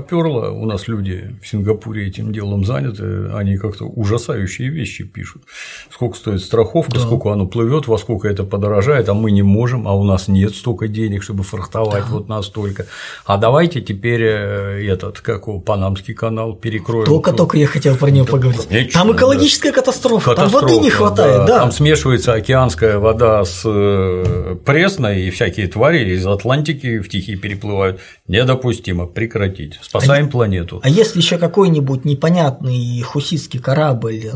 Speaker 1: У нас люди в Сингапуре этим делом заняты, они как-то ужасающие вещи пишут. Сколько стоит страховка, сколько оно плывет, во сколько это подорожает, а мы не можем, а у нас нет столько денег, чтобы фрахтовать вот настолько. А давайте теперь Панамский канал перекроем.
Speaker 2: Только я хотел про него поговорить.
Speaker 1: Конечно,
Speaker 2: там экологическая катастрофа, там воды не хватает.
Speaker 1: Да. Там смешивается океанская вода с пресной, и всякие твари из Атлантики в Тихий переплывают. Недопустимо, прекратить. Спасаем планету.
Speaker 2: А если еще какой-нибудь непонятный хуситский корабль,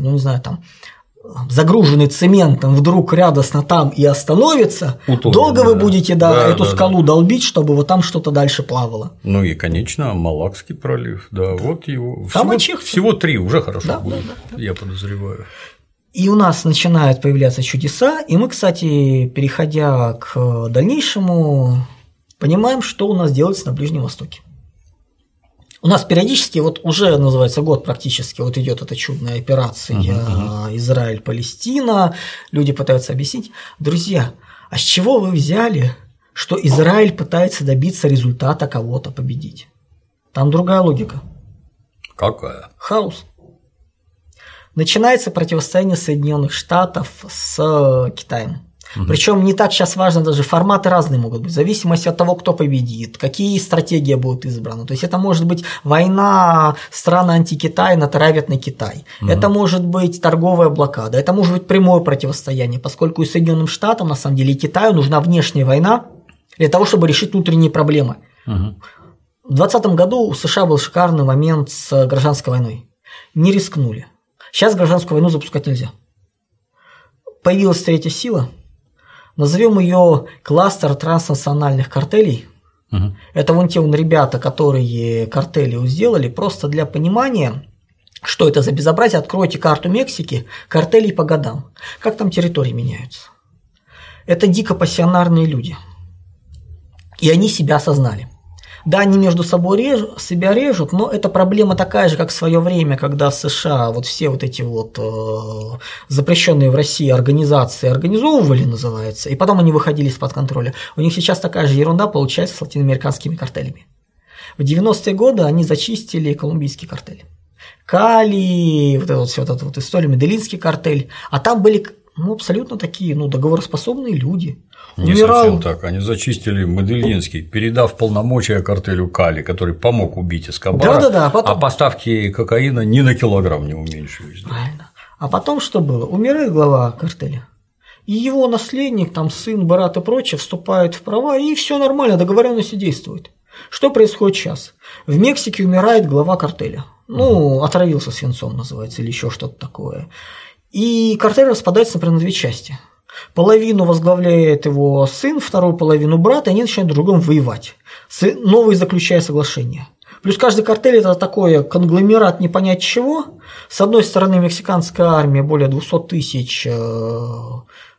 Speaker 2: загруженный цементом, вдруг радостно там и остановится, долго вы будете эту скалу долбить, чтобы вот там что-то дальше плавало.
Speaker 1: Ну и, конечно, Малакский пролив. Да, вот его.
Speaker 2: Там
Speaker 1: всего 3 уже хорошо будет, я подозреваю.
Speaker 2: И у нас начинают появляться чудеса, и мы, кстати, переходя к дальнейшему, понимаем, что у нас делается на Ближнем Востоке. У нас периодически, уже называется год практически, идет эта чудная операция Израиль-Палестина, люди пытаются объяснить. Друзья, а с чего вы взяли, что Израиль пытается добиться результата кого-то победить? Там другая логика.
Speaker 1: Какая?
Speaker 2: Хаос. Начинается противостояние Соединенных Штатов с Китаем. Причем не так сейчас важно, даже форматы разные могут быть, в зависимости от того, кто победит, какие стратегии будут избраны. То есть это может быть война стран антикитая натравят на Китай, это может быть торговая блокада, это может быть прямое противостояние, поскольку и Соединенным Штатам, на самом деле, и Китаю нужна внешняя война для того, чтобы решить внутренние проблемы. В 2020 году у США был шикарный момент с гражданской войной. Не рискнули. Сейчас гражданскую войну запускать нельзя. Появилась третья сила. Назовем ее кластер транснациональных картелей. Это те ребята, которые картели сделали, просто для понимания, что это за безобразие. Откройте карту Мексики, картелей по годам. Как там территории меняются. Это дико пассионарные люди. И они себя осознали. Да, они между собой себя режут, но это проблема такая же, как в свое время, когда США все эти запрещенные в России организации организовывали, называется, и потом они выходили из-под контроля. У них сейчас такая же ерунда получается с латиноамериканскими картелями. В 90-е годы они зачистили колумбийский картель. Кали, вся эта история, Медельинский картель, а там были абсолютно такие договороспособные люди.
Speaker 1: Не совсем так. Они зачистили Медельинский, передав полномочия картелю Кали, который помог убить Эскобара, а поставки кокаина ни на килограмм не уменьшились.
Speaker 2: Правильно. А потом что было? Умирает глава картеля, и его наследник, сын, брат и прочее вступают в права, и все нормально, договоренности действуют. Что происходит сейчас? В Мексике умирает глава картеля. Отравился свинцом, называется, или еще что-то такое. И картель распадается, например, на 2 части. Половину возглавляет его сын, вторую половину брат, и они начинают друг с другом воевать, новые заключая соглашения. Плюс каждый картель – это такой конгломерат не понять чего. С одной стороны, мексиканская армия, более 200 тысяч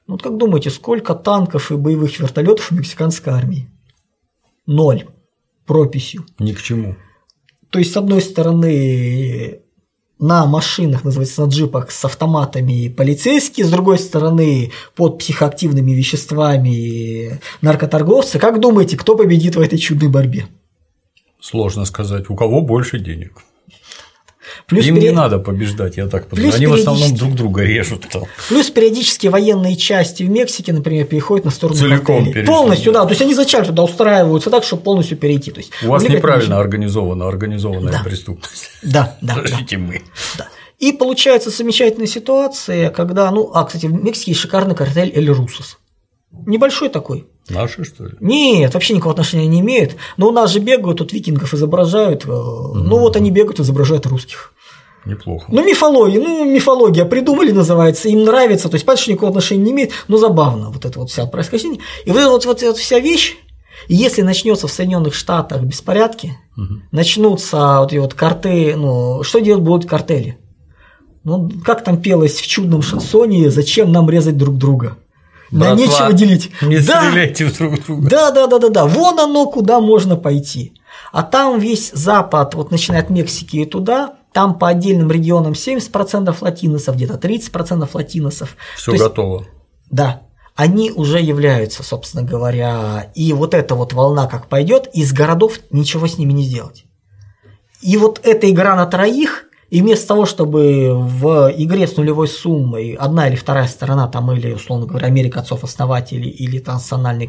Speaker 2: Ну, вот как думаете, сколько танков и боевых вертолетов у мексиканской армии? 0. Прописью.
Speaker 1: Ни к чему.
Speaker 2: То есть, с одной стороны, на машинах, называется, на джипах с автоматами полицейские, с другой стороны, под психоактивными веществами наркоторговцы. Как думаете, кто победит в этой чудной борьбе?
Speaker 1: Сложно сказать. У кого больше денег?
Speaker 2: Плюс
Speaker 1: им не надо побеждать, я так понимаю. Они в основном друг друга режут там.
Speaker 2: Плюс периодически военные части в Мексике, например, переходят на сторону
Speaker 1: целиком
Speaker 2: картелей. Полностью, да. То есть они зачем туда устраиваются так, чтобы полностью перейти. То есть,
Speaker 1: у вас неправильно организованная преступность.
Speaker 2: Да.
Speaker 1: Подождите мы.
Speaker 2: Да. И получается замечательная ситуация, когда, кстати, в Мексике есть шикарный картель Эль Русос. Небольшой такой.
Speaker 1: Наши, что ли?
Speaker 2: Нет, вообще никакого отношения не имеют. Но у нас же бегают, тут викингов изображают. Ну вот они бегают, изображают русских.
Speaker 1: Неплохо.
Speaker 2: Мифология придумали, называется, им нравится, то есть, понятно, что никакого отношения не имеет, но забавно вот это вот вся происхождение. И вот эта вся вещь, если начнется в Соединенных Штатах беспорядки, начнутся вот эти вот карты, что делать будут картели? Как там пелось в чудном шансоне, зачем нам резать друг друга?
Speaker 1: Братва,
Speaker 2: нечего делить.
Speaker 1: Не стреляйте друг друга.
Speaker 2: Да. Вон оно, куда можно пойти. А там весь Запад, вот начиная от Мексики и туда, там по отдельным регионам 70% латиносов, где-то 30% латиносов.
Speaker 1: Все готово.
Speaker 2: Да. Они уже являются, собственно говоря, и вот эта вот волна как пойдет, из городов ничего с ними не сделать. И вот эта игра на троих. И вместо того, чтобы в игре с нулевой суммой одна или вторая сторона, там, или, условно говоря, Америка отцов-основателей, или транснациональные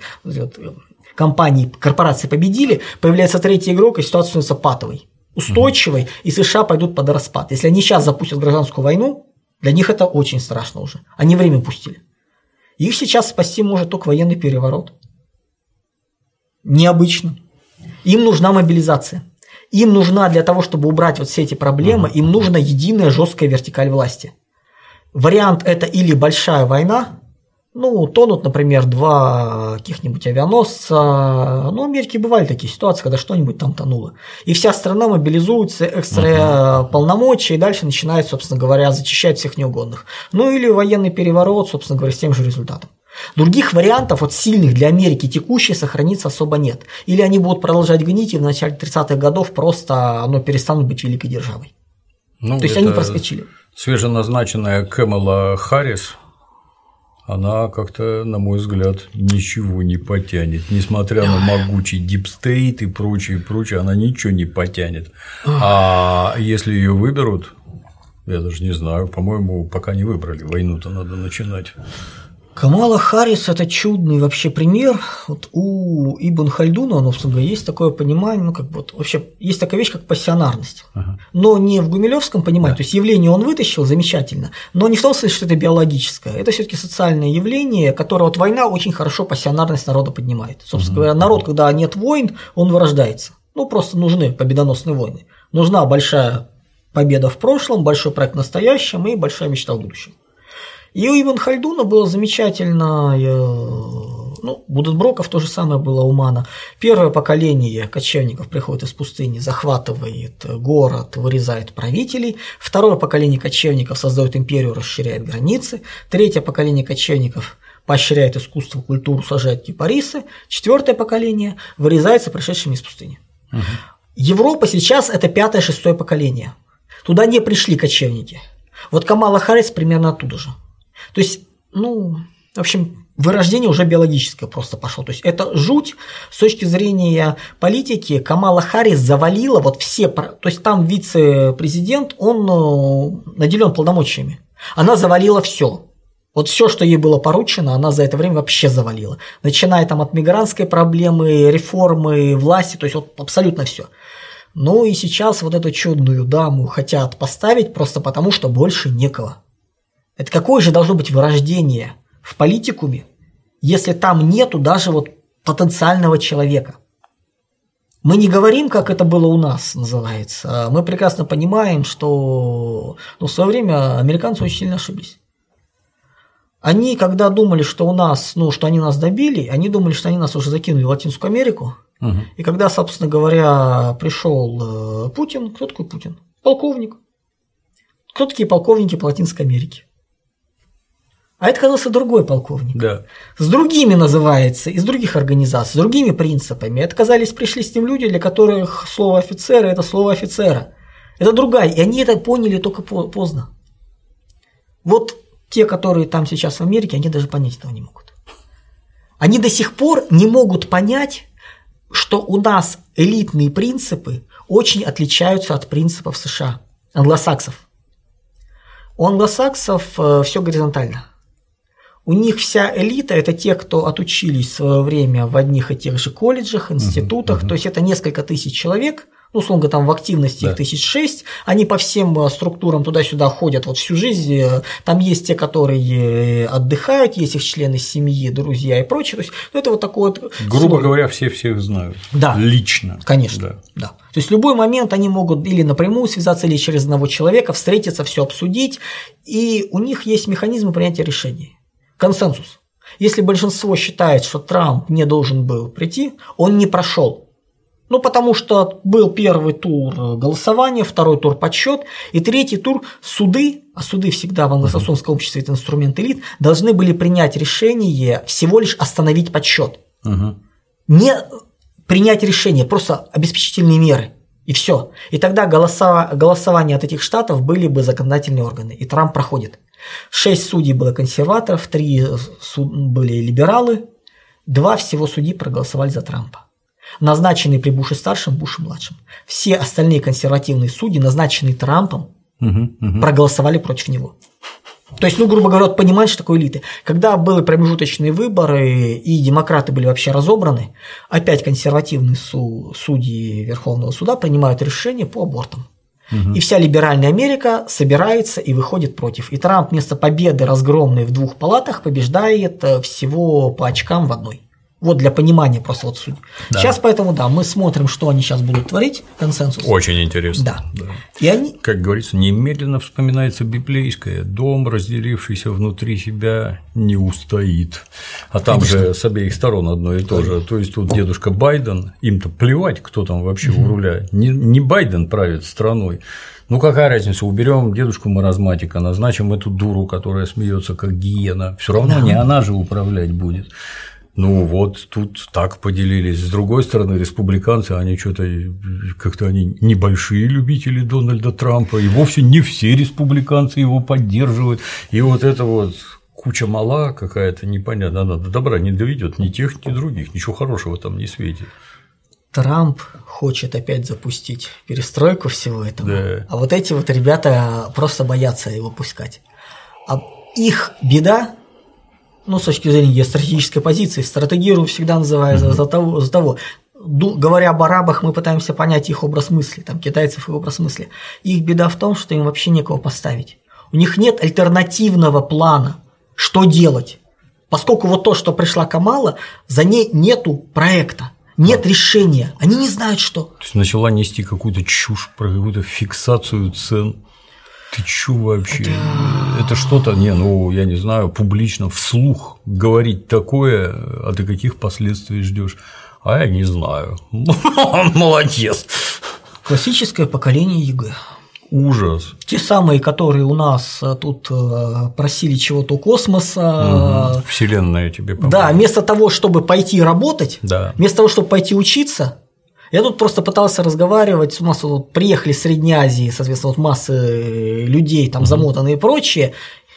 Speaker 2: компании, корпорации победили, появляется третий игрок, и ситуация становится патовой, устойчивой, и США пойдут под распад. Если они сейчас запустят гражданскую войну, для них это очень страшно уже. Они время пустили. Их сейчас спасти может только военный переворот. Необычно. Им нужна мобилизация. Им нужна для того, чтобы убрать вот все эти проблемы, им нужна единая жесткая вертикаль власти. Вариант это или большая война, тонут, например, 2 каких-нибудь авианосца, в Америке бывали такие ситуации, когда что-нибудь там тонуло, и вся страна мобилизуется, экстра полномочия, и дальше начинает, собственно говоря, зачищать всех неугодных. Или военный переворот, собственно говоря, с тем же результатом. Других вариантов, сильных для Америки текущих, сохраниться особо нет. Или они будут продолжать гнить, и в начале 30-х годов просто перестанут быть великой державой. То есть они проскочили.
Speaker 1: Свеженазначенная Камала Харрис, она как-то, на мой взгляд, ничего не потянет. Несмотря на могучий дипстейт и прочее, она ничего не потянет. А если ее выберут, я даже не знаю, по-моему, пока не выбрали, войну-то надо начинать.
Speaker 2: Камала Харрис – это чудный вообще пример. Вот у Ибн Хальдуна, есть такое понимание, вообще есть такая вещь, как пассионарность. Но не в гумилевском понимании, то есть явление он вытащил замечательно, но не в том смысле, что это биологическое. Это все-таки социальное явление, которое война очень хорошо пассионарность народа поднимает. Собственно говоря, народ, когда нет войн, он вырождается. Просто нужны победоносные войны. Нужна большая победа в прошлом, большой проект в настоящем и большая мечта в будущем. И у Ибн Хальдуна было замечательно, Буденброков то же самое было у Мана. Первое поколение кочевников приходит из пустыни, захватывает город, вырезает правителей. Второе поколение кочевников создает империю, расширяет границы. Третье поколение кочевников поощряет искусство, культуру, сажает кипарисы. Четвертое поколение вырезается пришедшими из пустыни. Европа сейчас – это 5-6 поколение. Туда не пришли кочевники. Вот Камала Харрис примерно оттуда же. То есть, в общем, вырождение уже биологическое просто пошло. То есть, это жуть с точки зрения политики. Камала Харрис завалила все. То есть, там вице-президент, он наделен полномочиями. Она завалила все. Все, что ей было поручено, она за это время вообще завалила. Начиная от мигрантской проблемы, реформы, власти, то есть, абсолютно все. И сейчас эту чудную даму хотят поставить просто потому, что больше некого. Это какое же должно быть вырождение в политикуме, если там нету даже потенциального человека? Мы не говорим, как это было у нас, называется. Мы прекрасно понимаем, что в свое время американцы очень сильно ошиблись. Они, когда думали, что у нас, что они нас добили, они думали, что они нас уже закинули в Латинскую Америку. И когда, собственно говоря, пришел Путин, кто такой Путин? Полковник. Кто такие полковники по Латинской Америке? А это оказался другой полковник.
Speaker 1: Да.
Speaker 2: С другими называется, из других организаций, с другими принципами. Это оказались, пришли с ним люди, для которых слово офицера – это слово офицера. Это другая, и они это поняли только поздно. Вот те, которые там сейчас в Америке, они даже понять этого не могут. Они до сих пор не могут понять, что у нас элитные принципы очень отличаются от принципов США, англосаксов. У англосаксов все горизонтально. У них вся элита – это те, кто отучились в свое время в одних и тех же колледжах, институтах, то есть это несколько тысяч человек, ну, условно, там в активности их 1006, они по всем структурам туда-сюда ходят вот всю жизнь, там есть те, которые отдыхают, есть их члены семьи, друзья и прочее, то есть это вот такой вот…
Speaker 1: Грубо говоря, все всех знают.
Speaker 2: Да.
Speaker 1: Лично.
Speaker 2: Конечно, да. То есть в любой момент они могут или напрямую связаться, или через одного человека, встретиться, все обсудить, и у них есть механизмы принятия решений. Консенсус. Если большинство считает, что Трамп не должен был прийти, он не прошел. Ну, потому что был первый тур голосования, второй тур подсчет, и третий тур суды, а суды всегда в англосаксонском обществе это инструмент элит, должны были принять решение всего лишь остановить подсчет. Не принять решение, просто обеспечительные меры. И все. И тогда голосование от этих штатов были бы законодательные органы, и Трамп проходит. 6 судей было консерваторов, 3 были либералы, 2 всего судьи проголосовали за Трампа. Назначенные при Буше-старшем, Буше-младшем. Все остальные консервативные судьи, назначенные Трампом, проголосовали против него. То есть, ну, грубо говоря, вот понимаешь, что такое элиты. Когда были промежуточные выборы и демократы были вообще разобраны, опять консервативные судьи Верховного суда принимают решение по абортам. И вся либеральная Америка собирается и выходит против. И Трамп вместо победы, разгромной в 2 палатах, побеждает всего по очкам в одной. Вот для понимания просто вот суть. Да. Сейчас поэтому, да, мы смотрим, что они сейчас будут творить, консенсус.
Speaker 1: Очень интересно.
Speaker 2: Да. И они…
Speaker 1: Как говорится, немедленно вспоминается библейское: дом, разделившийся внутри себя, не устоит. А там же с обеих сторон одно и то же. То есть тут дедушка Байден, им-то плевать, кто там вообще у руля. Не Байден правит страной. Ну, какая разница, уберем дедушку маразматика, назначим эту дуру, которая смеется как гиена. Все равно не она же управлять будет. Ну вот, тут так поделились. С другой стороны, республиканцы, они что-то как-то они небольшие любители Дональда Трампа, и вовсе не все республиканцы его поддерживают. И вот это вот куча мала какая-то непонятная, она до добра не доведет ни тех, ни других, ничего хорошего там не светит.
Speaker 2: Trump хочет опять запустить перестройку всего этого,
Speaker 1: да.
Speaker 2: А вот эти вот ребята просто боятся его пускать. А их беда. Ну, с точки зрения геостратегической позиции, стратегию всегда называют за того. Говоря об арабах, мы пытаемся понять их образ мысли, там, китайцев и образ мысли. Их беда в том, что им вообще некого поставить. У них нет альтернативного плана, что делать. Поскольку вот то, что пришла Камала, за ней нету проекта, нет решения, они не знают, что.
Speaker 1: То есть начала нести какую-то чушь про какую-то фиксацию цен. Ты чё вообще? Это что-то, я не знаю, публично, вслух говорить такое, а ты каких последствий ждешь? А я не знаю. Молодец.
Speaker 2: Классическое поколение ЕГЭ.
Speaker 1: Ужас.
Speaker 2: Те самые, которые у нас тут просили чего-то у космоса.
Speaker 1: Вселенная тебе помогает.
Speaker 2: Да, вместо того, чтобы пойти работать, вместо того, чтобы пойти учиться. Я тут просто пытался разговаривать, у нас вот приехали из Средней Азии, соответственно, вот массы людей там замотанные и прочее.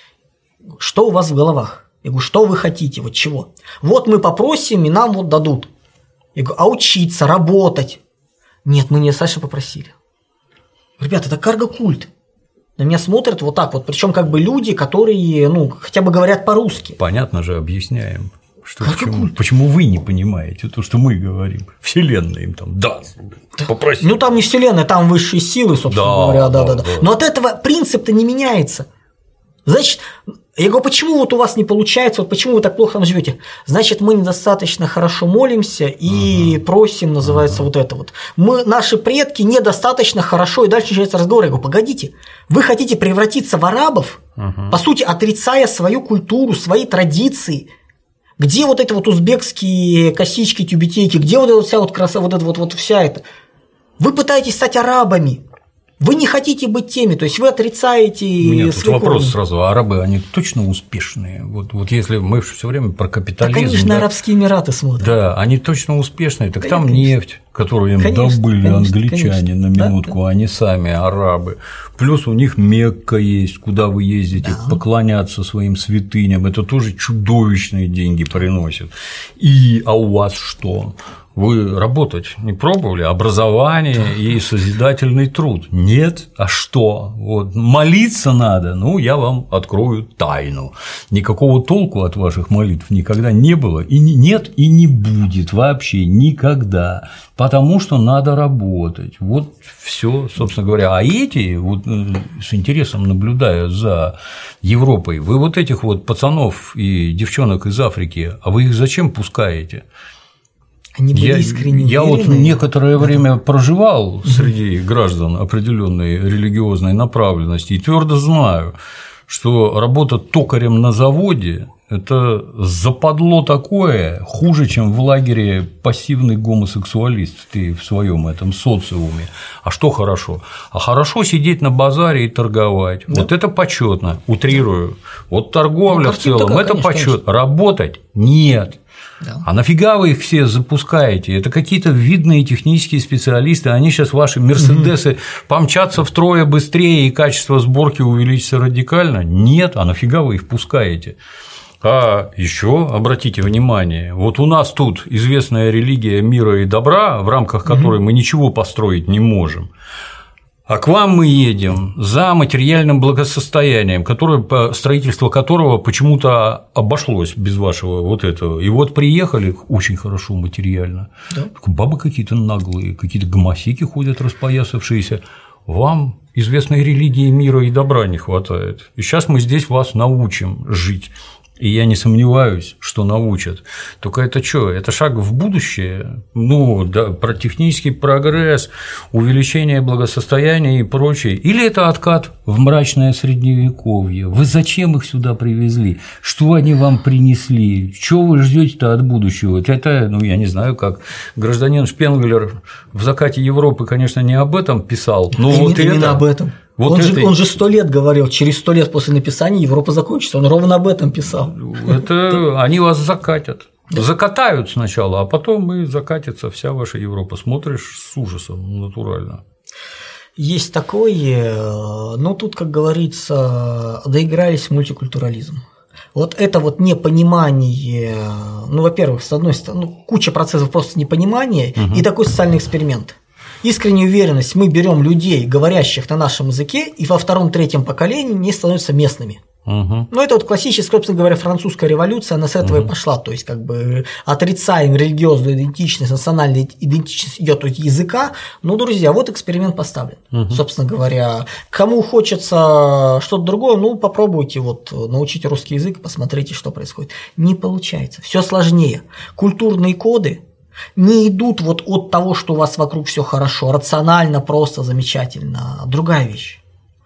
Speaker 2: Что у вас в головах? Я говорю, что вы хотите, вот чего? Вот мы попросим, и нам вот дадут. Я говорю, а учиться, работать? Нет, мы недостаточно попросили. Ребята, это карго-культ. На меня смотрят вот так вот, причем как бы люди, которые, хотя бы говорят по-русски.
Speaker 1: Понятно же, объясняем. Почему вы не понимаете то, что мы говорим? Вселенная им там попроси.
Speaker 2: Ну там не вселенная, там высшие силы, собственно говоря, да. Но от этого принцип-то не меняется. Значит, я говорю, почему вот у вас не получается, вот почему вы так плохо там живете? Значит, мы недостаточно хорошо молимся и просим, называется вот это вот. Наши предки недостаточно хорошо, и дальше начинается разговор. Я говорю, погодите, вы хотите превратиться в арабов, по сути, отрицая свою культуру, свои традиции. Где вот эти вот узбекские косички, тюбетейки, где вот эта вся вот красота, вот вся эта? Вы пытаетесь стать арабами. Вы не хотите быть теми, то есть вы отрицаете.
Speaker 1: У меня тут вопрос сразу: арабы, они точно успешные? Вот если мы все время про капитализм.
Speaker 2: Так они же на Арабские Эмираты смотрят.
Speaker 1: Да, они точно успешные. Так там нефть, которую им добыли англичане на минутку, а не сами арабы. Плюс у них Мекка есть, куда вы ездите поклоняться своим святыням. Это тоже чудовищные деньги приносит. А у вас что? Вы работать не пробовали? Образование и созидательный труд? Нет? А что? Вот. Молиться надо? Ну, я вам открою тайну. Никакого толку от ваших молитв никогда не было, и нет, и не будет вообще никогда, потому что надо работать. Вот все, собственно говоря. А эти, вот с интересом наблюдая за Европой, вы вот этих вот пацанов и девчонок из Африки, а вы их зачем пускаете?
Speaker 2: Они были искренне
Speaker 1: Я вот некоторое время проживал среди граждан определенной религиозной направленности и твердо знаю, что работа токарем на заводе – это западло такое, хуже, чем в лагере пассивный гомосексуалист ты в своем этом социуме. А что хорошо? А хорошо сидеть на базаре и торговать. Да. Вот это почетно, утрирую. Вот торговля в целом – это почетно. Работать – нет. Да. А нафига вы их все запускаете? Это какие-то видные технические специалисты, они сейчас ваши мерседесы помчатся втрое быстрее и качество сборки увеличится радикально? Нет, а нафига вы их пускаете? А еще обратите внимание, вот у нас тут известная религия мира и добра, в рамках которой мы ничего построить не можем. А к вам мы едем за материальным благосостоянием, строительство которого почему-то обошлось без вашего вот этого. И вот приехали очень хорошо материально. Да. Бабы какие-то наглые, какие-то гомосеки ходят распоясавшиеся. Вам известной религии мира и добра не хватает. И сейчас мы здесь вас научим жить. И я не сомневаюсь, что научат. Только это что? Это шаг в будущее? Ну, да, про технический прогресс, увеличение благосостояния и прочее. Или это откат в мрачное средневековье? Вы зачем их сюда привезли? Что они вам принесли? Чего вы ждете-то от будущего? Это, ну, я не знаю, как гражданин Шпенглер в «Закате Европы», конечно, не об этом писал, но вот
Speaker 2: именно об этом. Вот он же 100 лет говорил, через 100 лет после написания Европа закончится, он ровно об этом писал.
Speaker 1: Это они вас закатят. Закатают сначала, а потом и закатится вся ваша Европа. Смотришь с ужасом, натурально.
Speaker 2: Есть такое, но тут, как говорится, доигрались в мультикультурализм. Вот это вот непонимание, ну, во-первых, с одной стороны, куча процессов просто непонимания и такой социальный эксперимент. Искренняя уверенность, мы берем людей, говорящих на нашем языке, и во втором-третьем поколении не становятся местными. Ну, это вот классическая, собственно говоря, французская революция, она с этого и пошла, то есть как бы отрицаем религиозную идентичность, национальная идентичность идет от языка. Ну, друзья, вот эксперимент поставлен. Собственно говоря, кому хочется что-то другое, ну, попробуйте вот научить русский язык, посмотрите, что происходит. Не получается, все сложнее. Культурные коды не идут вот от того, что у вас вокруг все хорошо, рационально, просто, замечательно. Другая вещь.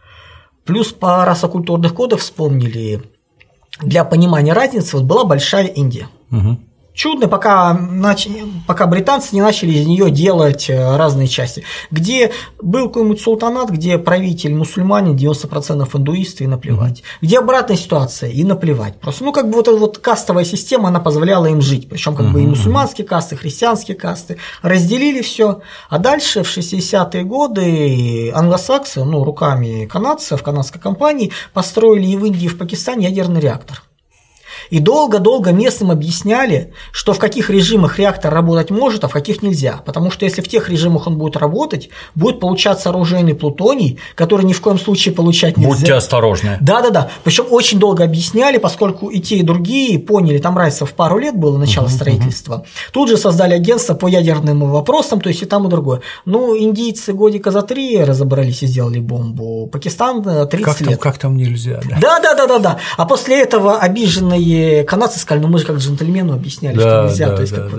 Speaker 2: Плюс раз о культурных кодах вспомнили, для понимания разницы вот была Большая Индия. Чудно, пока британцы не начали из нее делать разные части, где был какой-нибудь султанат, где правитель мусульманин, 90% индуисты, и наплевать, где обратная ситуация, и наплевать. Просто, ну, как бы вот эта вот кастовая система, она позволяла им жить, причем как бы и мусульманские касты, и христианские касты, разделили все, а дальше в 60-е годы англосаксы, ну, руками канадцев, канадской компании, построили и в Индии, и в Пакистане ядерный реактор. И долго-долго местным объясняли, что в каких режимах реактор работать может, а в каких нельзя. Потому что если в тех режимах он будет работать, будет получаться оружейный плутоний, который ни в коем случае получать нельзя.
Speaker 1: Будьте осторожны.
Speaker 2: Да. Причем очень долго объясняли, поскольку и те, и другие поняли, там разница в пару лет было начало строительства. Тут же создали агентство по ядерным вопросам, то есть и там, и другое. Ну, индийцы годика за 3 разобрались и сделали бомбу. Пакистан 30 лет.
Speaker 1: Как там нельзя?
Speaker 2: Да. А после этого обиженные канадцы сказали, ну мы же как джентльмену объясняли, что нельзя.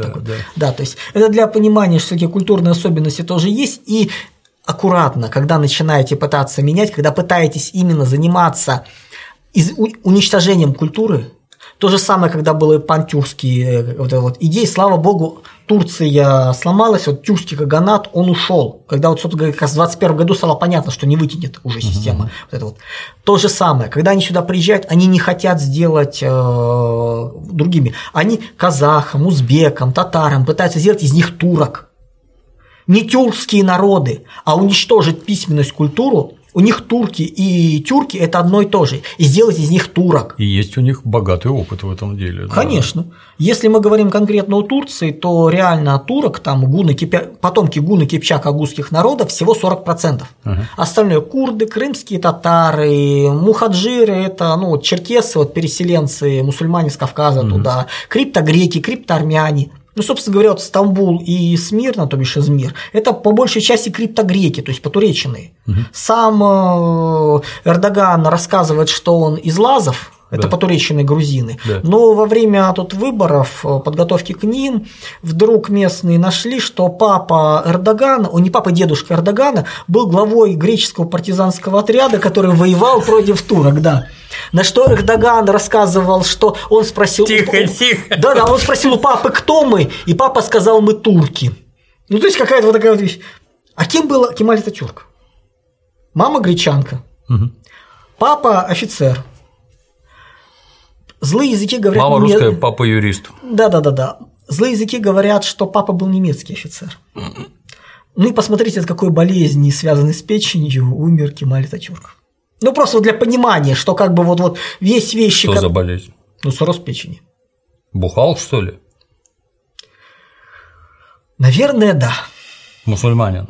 Speaker 2: То есть это для понимания, что такие культурные особенности тоже есть, и аккуратно, когда начинаете пытаться менять, когда пытаетесь именно заниматься уничтожением культуры, то же самое, когда было пантюрские вот идеи, слава богу, Турция сломалась, вот тюркский каганат, он ушел. Когда вот, собственно говоря, как раз в 21 году стало понятно, что не вытянет уже система. Вот это вот. То же самое, когда они сюда приезжают, они не хотят сделать другими. Они казахам, узбекам, татарам пытаются сделать из них турок. Не тюркские народы, а уничтожить письменность, культуру. У них турки и тюрки – это одно и то же. И сделать из них турок.
Speaker 1: И есть у них богатый опыт в этом деле.
Speaker 2: Конечно. Да. Если мы говорим конкретно о Турции, то реально турок, там потомки гунно-кипчак агузских народов всего 40%. Остальное – курды, крымские татары, мухаджиры – это черкесы, вот, переселенцы, мусульмане с Кавказа туда, криптогреки, криптоармяне. Собственно говоря, вот Стамбул и Смирна, то бишь Измир, это по большей части криптогреки, то есть потуреченные. Сам Эрдоган рассказывает, что он из лазов, это потуреченные грузины, но во время выборов, подготовки к ним, вдруг местные нашли, что папа Эрдогана, он не папа, дедушка Эрдогана, был главой греческого партизанского отряда, который воевал против турок, да. На что Эрдоган рассказывал, что он спросил…
Speaker 1: Тихо.
Speaker 2: Да, он спросил у папы, кто мы, и папа сказал, мы турки. То есть какая-то вот такая вот вещь. А кем был Кемаль Ататюрк? Мама гречанка, папа офицер. Злые языки говорят…
Speaker 1: Мама русская, папа юрист.
Speaker 2: Да. Злые языки говорят, что папа был немецкий офицер. И посмотрите, от какой болезни, связанной с печенью, умер Кемаль Ататюрк. Просто для понимания, что вот весь вещи…
Speaker 1: Что за болезнь?
Speaker 2: Цирроз печени.
Speaker 1: Бухал, что ли? Наверное,
Speaker 2: да.
Speaker 1: Мусульманин.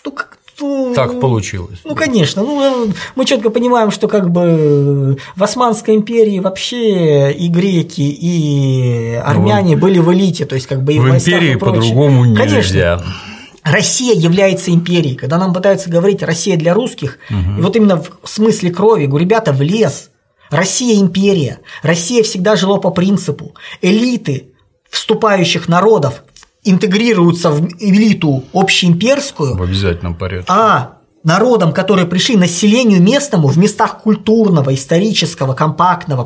Speaker 1: Так получилось.
Speaker 2: Конечно. Мы четко понимаем, что в Османской империи вообще и греки, и армяне были в элите, то есть и
Speaker 1: в империи по-другому нельзя.
Speaker 2: Конечно. Россия является империей. Когда нам пытаются говорить «Россия для русских», и вот именно в смысле крови, говорю, ребята, в лес. Россия – империя. Россия всегда жила по принципу. Элиты вступающих народов интегрируются в элиту общеимперскую.
Speaker 1: В обязательном порядке.
Speaker 2: А народам, которые пришли, населению местному в местах культурного, исторического, компактного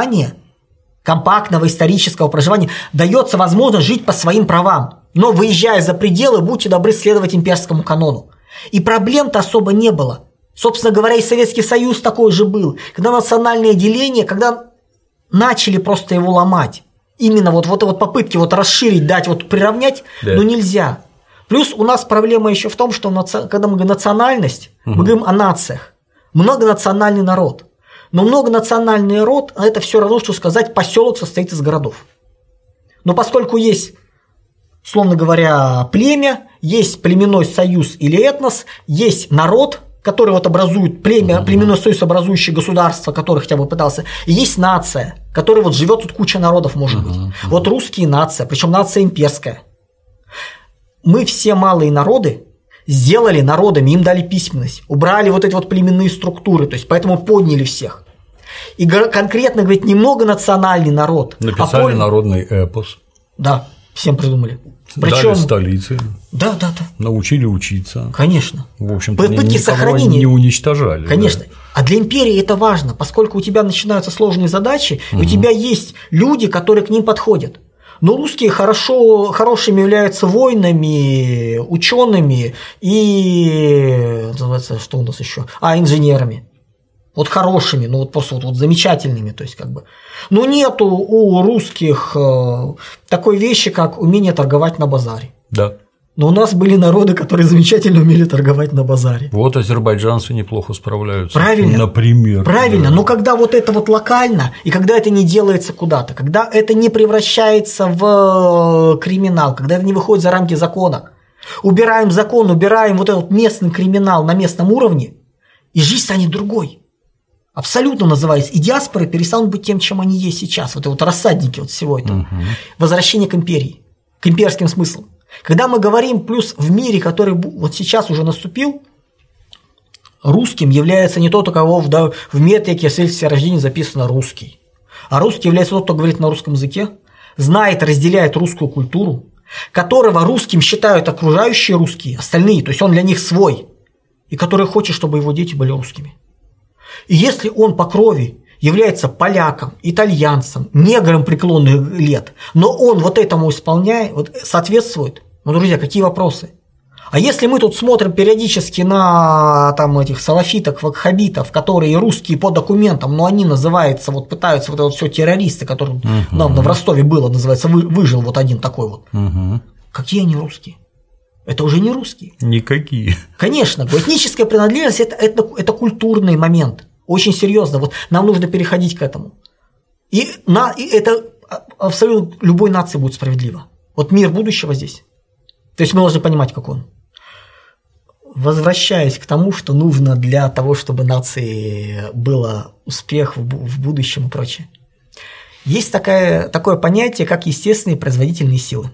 Speaker 2: исторического проживания дается возможность жить по своим правам. Но, выезжая за пределы, будьте добры следовать имперскому канону. И проблем-то особо не было. Собственно говоря, и Советский Союз такой же был. Когда национальное деление, когда начали просто его ломать. Именно вот попытки расширить, дать, приравнять, но нельзя. Плюс у нас проблема еще в том, что когда мы говорим национальность, мы говорим о нациях. Многонациональный народ. Но многонациональный народ – это все равно, что сказать, поселок состоит из городов. Но поскольку есть, условно говоря, племя, есть племенной союз или этнос, есть народ, который образует племенной союз, образующий государство, который хотя бы пытался, и есть нация, которая живет, тут куча народов может быть. Вот русские нация, причем нация имперская. Мы все малые народы сделали народами, им дали письменность, убрали эти племенные структуры, то есть поэтому подняли всех. И конкретно говорить не многонациональный народ.
Speaker 1: Написали народный эпос.
Speaker 2: Да, всем придумали.
Speaker 1: Дали столицы.
Speaker 2: Да.
Speaker 1: Научили учиться.
Speaker 2: Конечно.
Speaker 1: В общем-то,
Speaker 2: попытки сохранения
Speaker 1: не уничтожали.
Speaker 2: Конечно. Да. А для империи это важно, поскольку у тебя начинаются сложные задачи, и у тебя есть люди, которые к ним подходят. Но русские хорошими являются воинами, учеными и, что у нас еще? Инженерами. Хорошими, просто замечательными, то есть Но нету у русских такой вещи, как умение торговать на базаре.
Speaker 1: Да.
Speaker 2: Но у нас были народы, которые замечательно умели торговать на базаре.
Speaker 1: Азербайджанцы неплохо справляются.
Speaker 2: Правильно.
Speaker 1: Например.
Speaker 2: Правильно, да. Но когда это локально, и когда это не делается куда-то, когда это не превращается в криминал, когда это не выходит за рамки закона, убираем закон, убираем этот местный криминал на местном уровне, и жизнь станет другой. Абсолютно называясь. И диаспоры перестанут быть тем, чем они есть сейчас. Рассадники всего этого. Возвращение к империи, к имперским смыслам. Когда мы говорим, плюс в мире, который сейчас уже наступил, русским является не тот, у кого в метрике свидетельстве о рождении записано русский. А русский является тот, кто говорит на русском языке, знает, разделяет русскую культуру, которого русским считают окружающие русские, остальные, то есть он для них свой, и который хочет, чтобы его дети были русскими. И если он по крови является поляком, итальянцем, негром преклонных лет, но он вот этому исполняет, вот, соответствует, ну, друзья, какие вопросы? А если мы тут смотрим периодически на там этих салафитов, ваххабитов, которые русские по документам, но они называются, вот пытаются вот это вот все террористы, которые нам в Ростове было, называется, выжил вот один такой вот. Какие они русские? Это уже не русские.
Speaker 1: Никакие.
Speaker 2: Конечно, этническая принадлежность это культурный момент. Очень серьезно. Вот нам нужно переходить к этому. И это абсолютно любой нации будет справедливо. Вот мир будущего здесь. То есть мы должны понимать, как он. Возвращаясь к тому, что нужно для того, чтобы нации было успех в будущем и прочее. Есть такое понятие, как естественные производительные силы.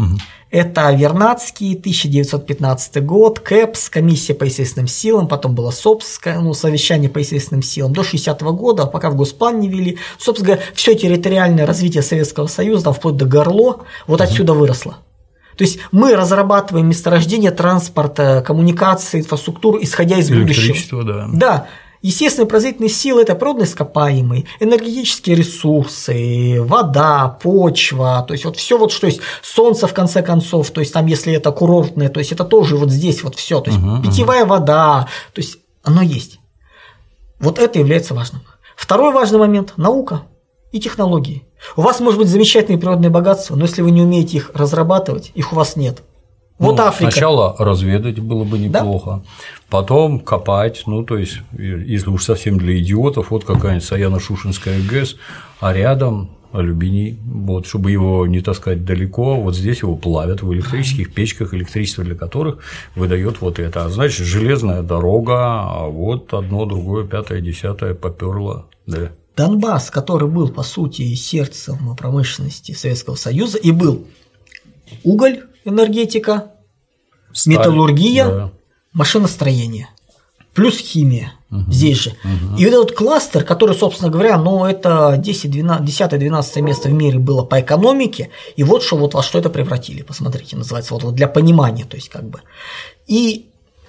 Speaker 2: Это Вернадский, 1915 год, КЭПС, комиссия по естественным силам, потом было СОПС, совещание по естественным силам, до 60-го года, пока в Госплан не ввели. Собственно говоря, все территориальное развитие Советского Союза, там, вплоть до ГОРЛО, вот отсюда выросло. То есть мы разрабатываем месторождения транспорта, коммуникации, инфраструктуру, исходя из будущего. Да. Да. Естественные производительные силы – это природные ископаемые, энергетические ресурсы, вода, почва, то есть вот все вот, что есть, солнце в конце концов, то есть там, если это курортное, то есть это тоже вот здесь вот все, то есть питьевая вода, то есть оно есть. Вот это является важным. Второй важный момент – наука и технологии. У вас может быть замечательные природные богатства, но если вы не умеете их разрабатывать, их у вас нет. Вот Африка.
Speaker 1: Сначала разведать было бы неплохо, да? Потом копать, ну, то есть, если уж совсем для идиотов, вот какая-нибудь Саяно-Шушенская ГЭС, а рядом алюминий, вот, чтобы его не таскать далеко, вот здесь его плавят в электрических печках, электричество для которых выдает вот это. А значит, железная дорога, а вот одно, другое, пятое, десятое попёрло, да.
Speaker 2: Донбасс, который был, по сути, сердцем промышленности Советского Союза, и был уголь, энергетика, сталь, металлургия, да. Машиностроение, плюс химия здесь же. И вот этот кластер, который, собственно говоря, ну, это 10-12 место в мире было по экономике, и вот что вот во что это превратили, посмотрите, называется, вот для понимания, то есть как бы. И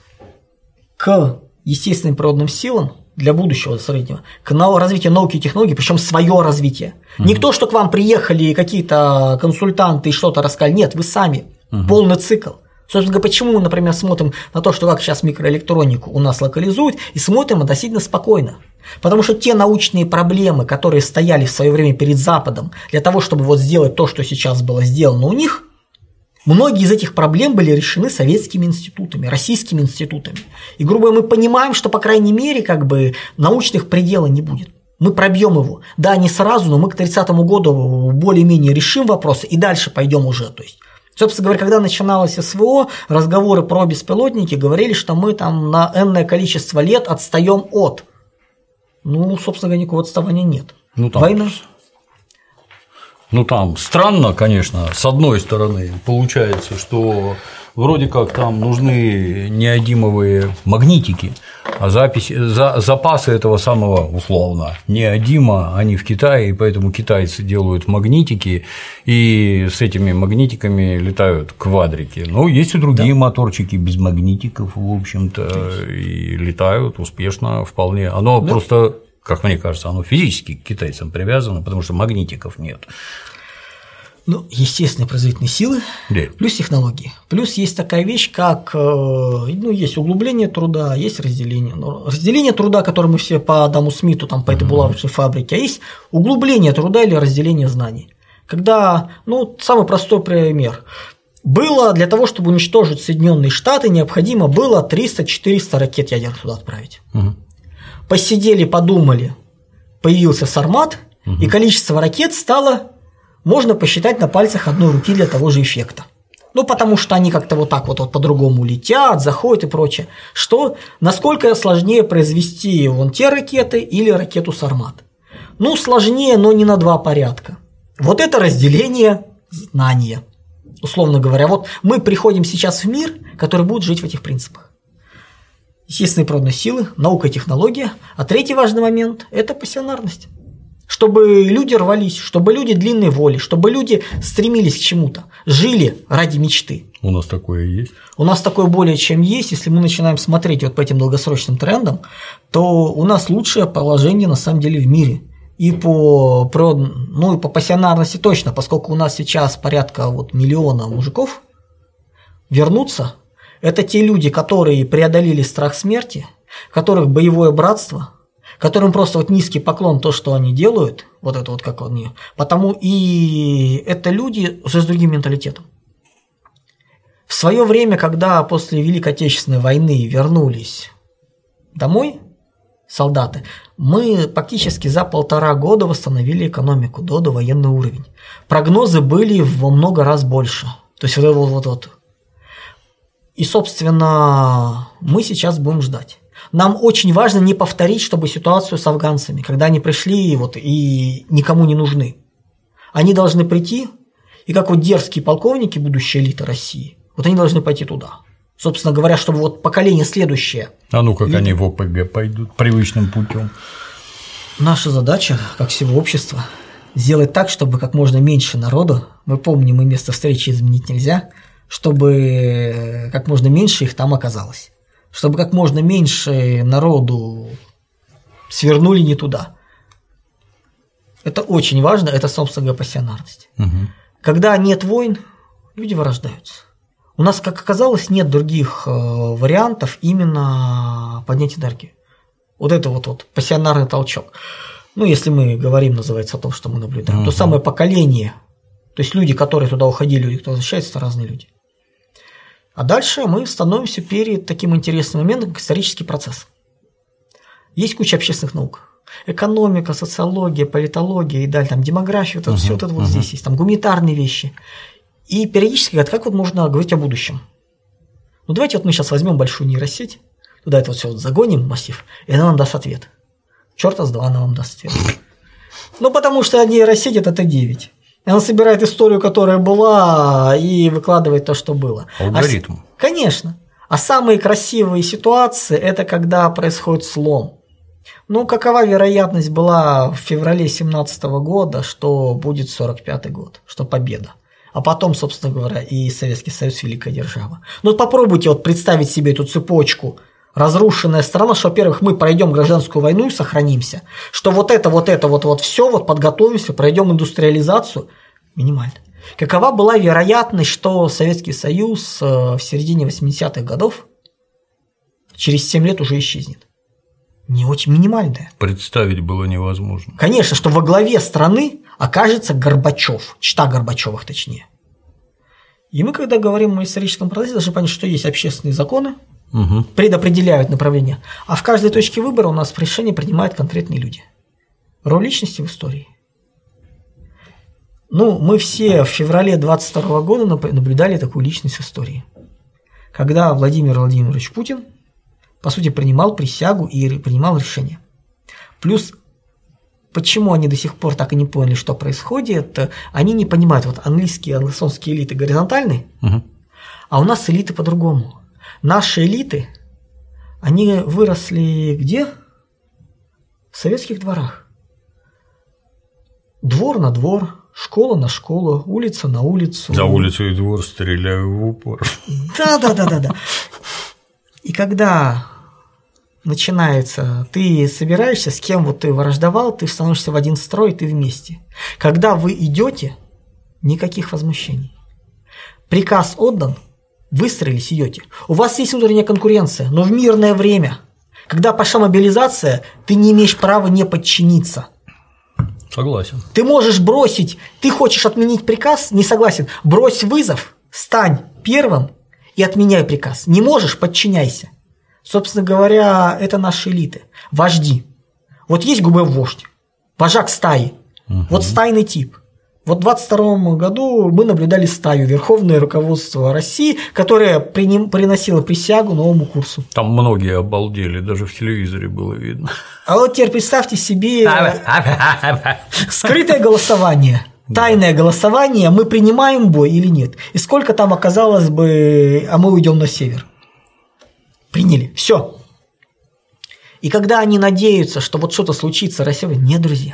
Speaker 2: к естественным природным силам для будущего среднего, к развитию науки и технологий, причем свое развитие. Не то, что к вам приехали какие-то консультанты и что-то рассказали, нет, вы сами, полный цикл. Собственно говоря, почему мы, например, смотрим на то, что как сейчас микроэлектронику у нас локализуют, и смотрим относительно спокойно. Потому что те научные проблемы, которые стояли в свое время перед Западом, для того, чтобы вот сделать то, что сейчас было сделано у них, многие из этих проблем были решены советскими институтами, российскими институтами. И, грубо говоря, мы понимаем, что, по крайней мере, как бы научных пределов не будет. Мы пробьем его. Да, не сразу, но мы к 30-му году более-менее решим вопросы и дальше пойдем уже. То есть, собственно говоря, когда начиналось СВО, разговоры про беспилотники говорили, что мы там на энное количество лет отстаем от. Ну, собственно говоря, никакого отставания нет.
Speaker 1: Ну, там... Война. Ну, там странно, конечно, с одной стороны, получается, что вроде как там нужны неодимовые магнитики, а запасы этого самого, условно, неодима, они в Китае, и поэтому китайцы делают магнитики, и с этими магнитиками летают квадрики. Но есть и другие моторчики без магнитиков, в общем-то, и летают успешно вполне. Оно просто… Как мне кажется, оно физически к китайцам привязано, потому что магнитиков нет.
Speaker 2: Ну, естественные производительные силы, плюс технологии. Плюс есть такая вещь, как есть углубление труда, есть разделение. Но разделение труда, которое мы все по Адаму Смиту, там, по этой булавочной фабрике, а есть углубление труда или разделение знаний. Когда, самый простой пример. Было для того, чтобы уничтожить Соединенные Штаты, необходимо было 300-400 ракет ядерных туда отправить. Посидели, подумали, появился Сармат, и количество ракет стало, можно посчитать на пальцах одной руки для того же эффекта. Ну, потому что они как-то вот так вот по-другому летят, заходят и прочее. Что, насколько сложнее произвести вон те ракеты или ракету Сармат? Ну, сложнее, но не на 2 порядка. Вот это разделение знания. Условно говоря, вот мы приходим сейчас в мир, который будет жить в этих принципах. Естественные природные силы, наука и технология. А третий важный момент – это пассионарность. чтобы люди рвались, чтобы люди длинной воли, чтобы люди стремились к чему-то, жили ради мечты.
Speaker 1: У нас такое есть?
Speaker 2: У нас такое более чем есть. Если мы начинаем смотреть вот по этим долгосрочным трендам, то у нас лучшее положение на самом деле в мире. И по пассионарности точно, поскольку у нас сейчас порядка вот миллиона мужиков, вернуться – это те люди, которые преодолели страх смерти, у которых боевое братство, которым просто вот низкий поклон то, что они делают, вот это вот как они, потому и это люди уже с другим менталитетом. В свое время, когда после Великой Отечественной войны вернулись домой солдаты, мы практически за 1,5 года восстановили экономику до довоенный уровень. Прогнозы были во много раз больше. То есть вот. И, собственно, мы сейчас будем ждать. Нам очень важно не повторить, чтобы ситуацию с афганцами, когда они пришли и никому не нужны. Они должны прийти, и как вот дерзкие полковники, будущая элита России, вот они должны пойти туда. Собственно говоря, чтобы вот поколение следующее.
Speaker 1: А ну как они в ОПГ пойдут привычным путем.
Speaker 2: Наша задача, как всего общества, сделать так, чтобы как можно меньше народу, мы помним, и место встречи изменить нельзя, чтобы как можно меньше их там оказалось. Чтобы как можно меньше народу свернули не туда. Это очень важно, это, собственно говоря, пассионарность. Угу. Когда нет войн, люди вырождаются. У нас, как оказалось, нет других вариантов именно поднять энергию. Вот это вот пассионарный толчок. Ну, если мы говорим, называется, о том, что мы наблюдаем. То самое поколение, то есть люди, которые туда уходили, люди, кто возвращается, это разные люди. А дальше мы становимся перед таким интересным моментом, как исторический процесс. Есть куча общественных наук. Экономика, социология, политология и далее, там демография, вот это все вот это вот здесь есть, там гуманитарные вещи. И периодически говорят, как вот можно говорить о будущем. Ну давайте вот мы сейчас возьмем большую нейросеть, туда это вот все вот загоним массив, и она нам даст ответ. Чёрта с два она вам даст ответ. Ну потому что нейросеть это Т9. Она собирает историю, которая была, и выкладывает то, что было.
Speaker 1: Алгоритм.
Speaker 2: Конечно. А самые красивые ситуации – это когда происходит слом. Ну, какова вероятность была в феврале 2017 года, что будет 45-й год, что победа? А потом, собственно говоря, и Советский Союз – великая держава. Ну, вот попробуйте вот представить себе эту цепочку. Разрушенная страна, что, во-первых, мы пройдем гражданскую войну и сохранимся, что вот все, вот подготовимся, пройдем индустриализацию, минимально. Какова была вероятность, что Советский Союз в середине 80-х годов через 7 лет уже исчезнет? Не очень минимальная.
Speaker 1: Представить было невозможно.
Speaker 2: Конечно, что во главе страны окажется Горбачев, чета Горбачевых точнее. И мы, когда говорим о историческом процессе, должны понять, что есть общественные законы, предопределяют направление, а в каждой точке выбора у нас решение принимают конкретные люди. Роль личности в истории. Ну, мы все в феврале 22 года наблюдали такую личность в истории, когда Владимир Владимирович Путин, по сути, принимал присягу и принимал решения. Плюс, почему они до сих пор так и не поняли, что происходит, они не понимают, вот английские, англосаксонские элиты горизонтальные, а у нас элиты по-другому. Наши элиты, они выросли где? В советских дворах. Двор на двор, школа на школу, улица на улицу.
Speaker 1: За улицу и двор стреляю в упор.
Speaker 2: Да. И когда начинается, ты собираешься, с кем вот ты враждовал, ты становишься в один строй, ты вместе. Когда вы идете, никаких возмущений. Приказ отдан, выстроились, идете. У вас есть внутренняя конкуренция, но в мирное время, когда пошла мобилизация, ты не имеешь права не подчиниться.
Speaker 1: Согласен.
Speaker 2: Ты можешь бросить, ты хочешь отменить приказ, не согласен, брось вызов, стань первым и отменяй приказ. Не можешь, подчиняйся. Собственно говоря, это наши элиты, вожди. Вот есть ГУБ-вождь, вожак стаи, вот стайный тип. Вот в 22 году мы наблюдали стаю, верховное руководство России, которое приносило присягу новому курсу.
Speaker 1: Там многие обалдели, даже в телевизоре было видно.
Speaker 2: А вот теперь представьте себе скрытое голосование, тайное голосование, мы принимаем бой или нет. И сколько там оказалось бы, а мы уйдем на север. Приняли, все. И когда они надеются, что вот что-то случится, Россия говорит: нет, друзья,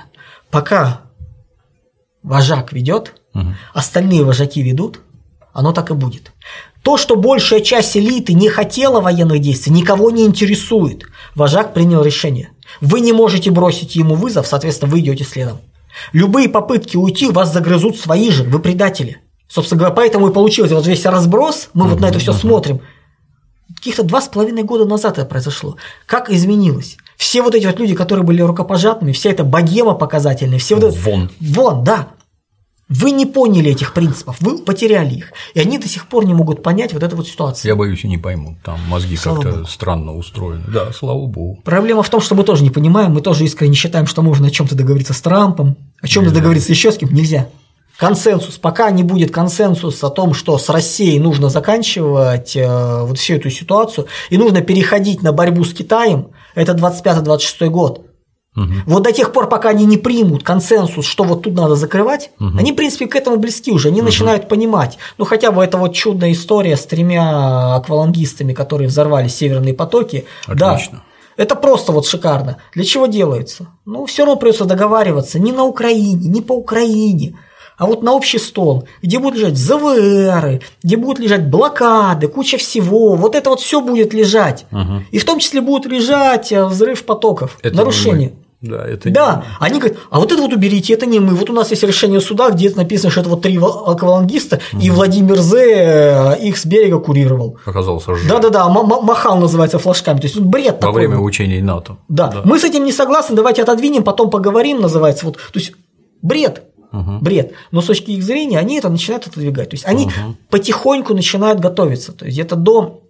Speaker 2: пока вожак ведет, остальные вожаки ведут, оно так и будет. То, что большая часть элиты не хотела военных действий, никого не интересует. Вожак принял решение. Вы не можете бросить ему вызов, соответственно, вы идете следом. Любые попытки уйти вас загрызут свои же, вы предатели. Собственно говоря, поэтому и получилось вот весь разброс, мы вот на это все смотрим. Каких-то 2,5 года назад это произошло. Как изменилось? Все вот эти вот люди, которые были рукопожатными, вся эта богема показательная, все вот это... Вон, да. Вы не поняли этих принципов, вы потеряли их. И они до сих пор не могут понять вот эту вот ситуацию.
Speaker 1: Я боюсь, и не поймут. Там мозги как-то странно устроены. Да, слава богу.
Speaker 2: Проблема в том, что мы тоже не понимаем, мы тоже искренне считаем, что можно о чем-то договориться с Трампом, о чем-то договориться еще с кем. Нельзя. Консенсус. Пока не будет консенсуса о том, что с Россией нужно заканчивать вот всю эту ситуацию, и нужно переходить на борьбу с Китаем, это 25-26 год. Вот до тех пор, пока они не примут консенсус, что вот тут надо закрывать, они, в принципе, к этому близки уже, они начинают понимать. Ну, хотя бы эта вот чудная история с 3 аквалангистами, которые взорвали северные потоки.
Speaker 1: Отлично.
Speaker 2: Да, это просто вот шикарно. Для чего делается? Ну, все равно придется договариваться не на Украине, не по Украине, а вот на общий стол, где будут лежать ЗВРы, где будут лежать блокады, куча всего. Вот это вот все будет лежать. И в том числе будет лежать взрыв потоков, это нарушение.
Speaker 1: Да, это
Speaker 2: да, они говорят, а вот это вот уберите, это не мы. Вот у нас есть решение суда, где написано, что это вот 3 аквалангиста, и Владимир З. их с берега курировал.
Speaker 1: Оказался жив.
Speaker 2: Да, махал, называется, флажками. То есть бред такой.
Speaker 1: Во время учений НАТО.
Speaker 2: Да, мы с этим не согласны, давайте отодвинем, потом поговорим, называется. Вот. То есть бред. Бред. Но с точки их зрения они это начинают отодвигать. То есть они потихоньку начинают готовиться. То есть где-то до,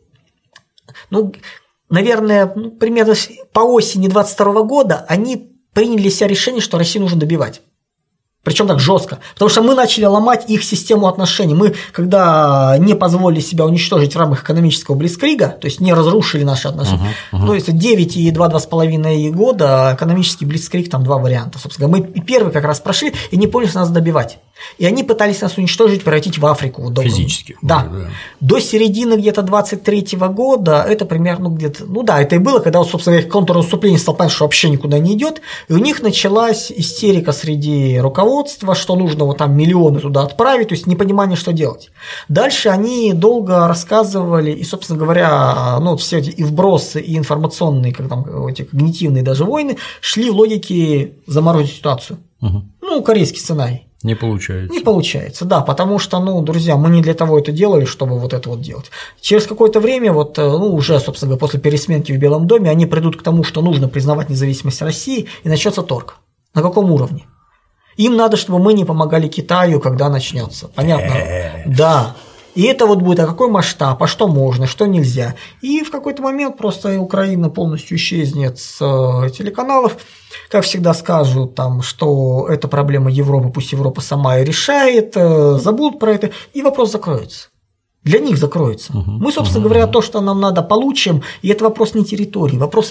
Speaker 2: наверное, примерно по осени 2022 года они приняли для себя решение, что Россию нужно добивать. Причем так жестко. Потому что мы начали ломать их систему отношений. Мы, когда не позволили себя уничтожить в рамках экономического блицкрига, то есть не разрушили наши отношения, то есть 9 и 2,5 года экономический блицкриг, там 2 варианта. Собственно, мы первый как раз прошли и не поняли, что нас добивать. И они пытались нас уничтожить, превратить в Африку. Вот,
Speaker 1: физически.
Speaker 2: Да. До середины где-то 23-го года это примерно где-то, это и было, когда, собственно, их контрнаступление стало понятно, что вообще никуда не идет, и у них началась истерика среди руководства, что нужно вот там миллионы туда отправить, то есть непонимание, что делать. Дальше они долго рассказывали, и, собственно говоря, все эти и вбросы, и информационные, как там, эти когнитивные даже войны, шли в логике заморозить ситуацию. Корейский сценарий.
Speaker 1: Не получается.
Speaker 2: Не получается, да, потому что, друзья, мы не для того это делали, чтобы вот это вот делать. Через какое-то время, уже, собственно говоря, после пересменки в Белом доме, они придут к тому, что нужно признавать независимость России, и начнется торг. На каком уровне? Им надо, чтобы мы не помогали Китаю, когда начнется. Понятно? Да. И это вот будет, а какой масштаб, а что можно, что нельзя. И в какой-то момент просто Украина полностью исчезнет с телеканалов. Как всегда скажут, что это проблема Европы, пусть Европа сама и решает, забудут про это, и вопрос закроется. Для них закроется. Мы, собственно говоря, то, что нам надо, получим, и это вопрос не территории, вопрос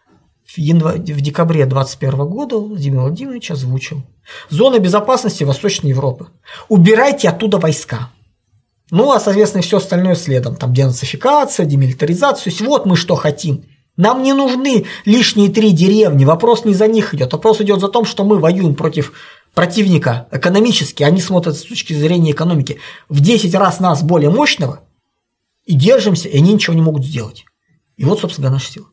Speaker 2: в декабре 2021 года Владимир Владимирович озвучил. Зона безопасности Восточной Европы. Убирайте оттуда войска. А, соответственно, все остальное следом. Там денацификация, демилитаризация. То есть вот мы что хотим. Нам не нужны лишние 3 деревни. Вопрос не за них идет. Вопрос идет за то, что мы воюем против противника экономически. Они смотрят с точки зрения экономики в 10 раз нас более мощного и держимся, и они ничего не могут сделать. И вот, собственно, наша сила.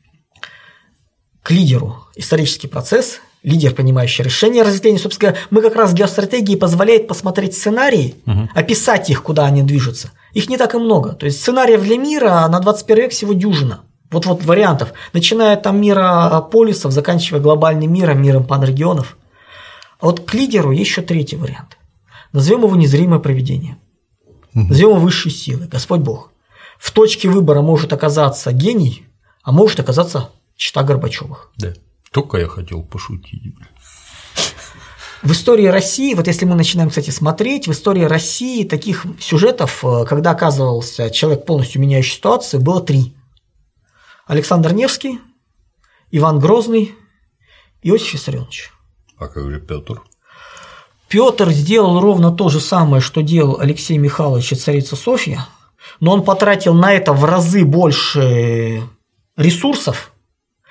Speaker 2: К лидеру исторический процесс, лидер, понимающий решение разветвления. Собственно говоря, мы как раз геостратегии позволяет посмотреть сценарии, описать их, куда они движутся. Их не так и много. То есть сценариев для мира на 21 век всего дюжина. Вот вариантов. Начиная там мира полисов, заканчивая глобальным миром, миром панрегионов. А вот к лидеру есть еще 3-й вариант. Назовем его незримое провидение. Назовем его высшей силой, Господь Бог. В точке выбора может оказаться гений, а может оказаться чета Горбачевых.
Speaker 1: Да. Только я хотел пошутить.
Speaker 2: В истории России, вот если мы начинаем, кстати, смотреть, в истории России таких сюжетов, когда оказывался человек, полностью меняющий ситуацию, было 3. Александр Невский, Иван Грозный, Иосиф Виссарионович.
Speaker 1: А как же Петр?
Speaker 2: Петр сделал ровно то же самое, что делал Алексей Михайлович и царица Софья, но он потратил на это в разы больше ресурсов,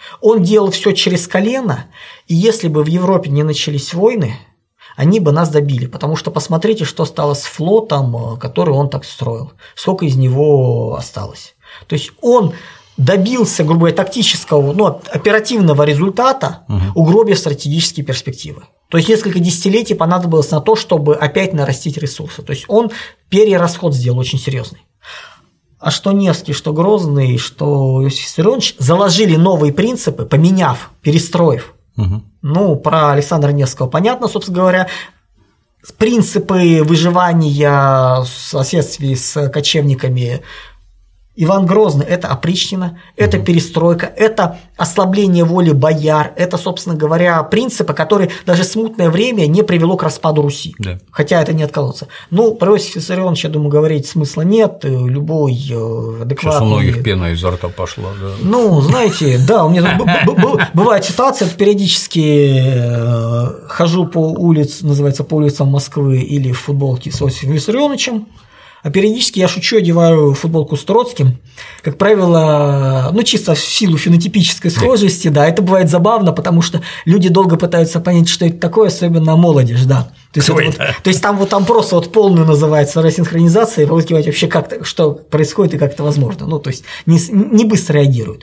Speaker 2: Он делал все через колено, и если бы в Европе не начались войны, они бы нас добили, потому что посмотрите, что стало с флотом, который он так строил, сколько из него осталось. То есть он добился, грубо говоря, тактического, оперативного результата, угробив стратегические перспективы. То есть несколько десятилетий понадобилось на то, чтобы опять нарастить ресурсы. То есть он перерасход сделал очень серьезный. А что Невский, что Грозный, что Иосиф Виссарионович заложили новые принципы, поменяв, перестроив. Про Александра Невского понятно, собственно говоря. Принципы выживания в соседстве с кочевниками. Иван Грозный – это опричнина, это перестройка, это ослабление воли бояр, это, собственно говоря, принципы, которые даже в смутное время не привело к распаду Руси, хотя это не отколоться. Про Иосифа Виссарионовича, я думаю, говорить смысла нет, любой адекватный…
Speaker 1: Сейчас у многих пена изо рта пошла,
Speaker 2: знаете, да, у меня бывает ситуация, периодически хожу по улицам Москвы или в футболке с Иосифом Виссарионовичем, а периодически я шучу, одеваю футболку с Троцким, как правило, чисто в силу фенотипической схожести, это бывает забавно, потому что люди долго пытаются понять, что это такое, особенно молодежь, То есть там просто полную называется рассинхронизация, и выискивать вообще, что происходит и как это возможно, то есть не быстро реагируют.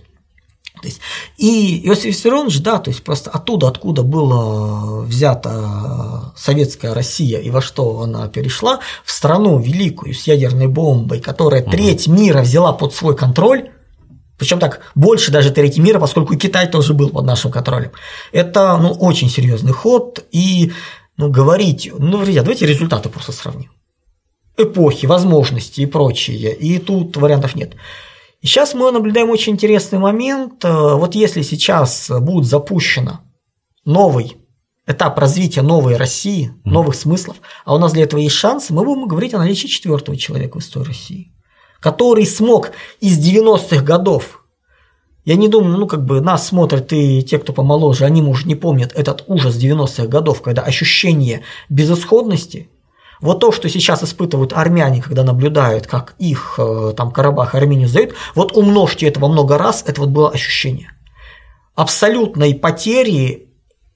Speaker 2: И Иосиф Виссарионович, просто оттуда, откуда была взята советская Россия и во что она перешла, в страну великую с ядерной бомбой, которая треть мира взяла под свой контроль, причем больше даже трети мира, поскольку и Китай тоже был под нашим контролем. Это очень серьезный ход, и говорить, друзья, давайте результаты просто сравним. Эпохи, возможности и прочее, и тут вариантов нет. И сейчас мы наблюдаем очень интересный момент. Если сейчас будет запущен новый этап развития новой России, новых смыслов, а у нас для этого есть шанс, мы будем говорить о наличии четвертого человека в истории России, который смог из 90-х годов, я не думаю, нас смотрят и те, кто помоложе, они, может, не помнят этот ужас 90-х годов, когда ощущение безысходности, то, что сейчас испытывают армяне, когда наблюдают, как их Карабах, Армению сдают, умножьте это во много раз, это было ощущение абсолютной потери,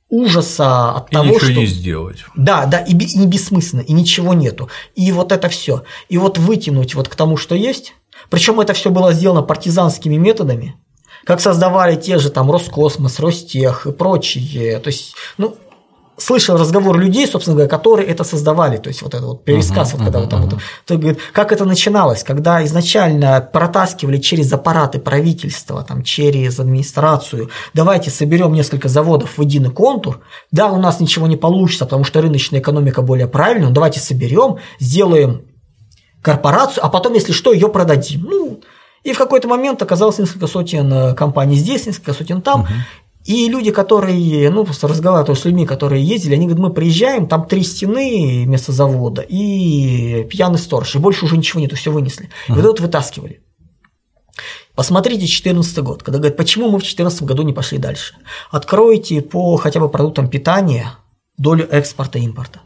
Speaker 2: ужаса от того, что… И
Speaker 1: ничего не сделать.
Speaker 2: Да, и бессмысленно, и ничего нету. И это все. И вытянуть к тому, что есть, причем это все было сделано партизанскими методами, как создавали те же Роскосмос, Ростех и прочие, то есть, слышал разговор людей, собственно говоря, которые это создавали, то есть пересказ, когда как это начиналось, когда изначально протаскивали через аппараты правительства, через администрацию, давайте соберем несколько заводов в единый контур, у нас ничего не получится, потому что рыночная экономика более правильная, давайте соберем, сделаем корпорацию, а потом, если что, ее продадим. И в какой-то момент оказалось несколько сотен компаний здесь, несколько сотен там. И люди, которые, просто разговаривают с людьми, которые ездили, они говорят, мы приезжаем, там 3 стены вместо завода и пьяный сторож, и больше уже ничего нету, все вынесли. И вытаскивали. Посмотрите 2014 год, когда говорят, почему мы в 2014 году не пошли дальше. Откройте по хотя бы продуктам питания долю экспорта и импорта.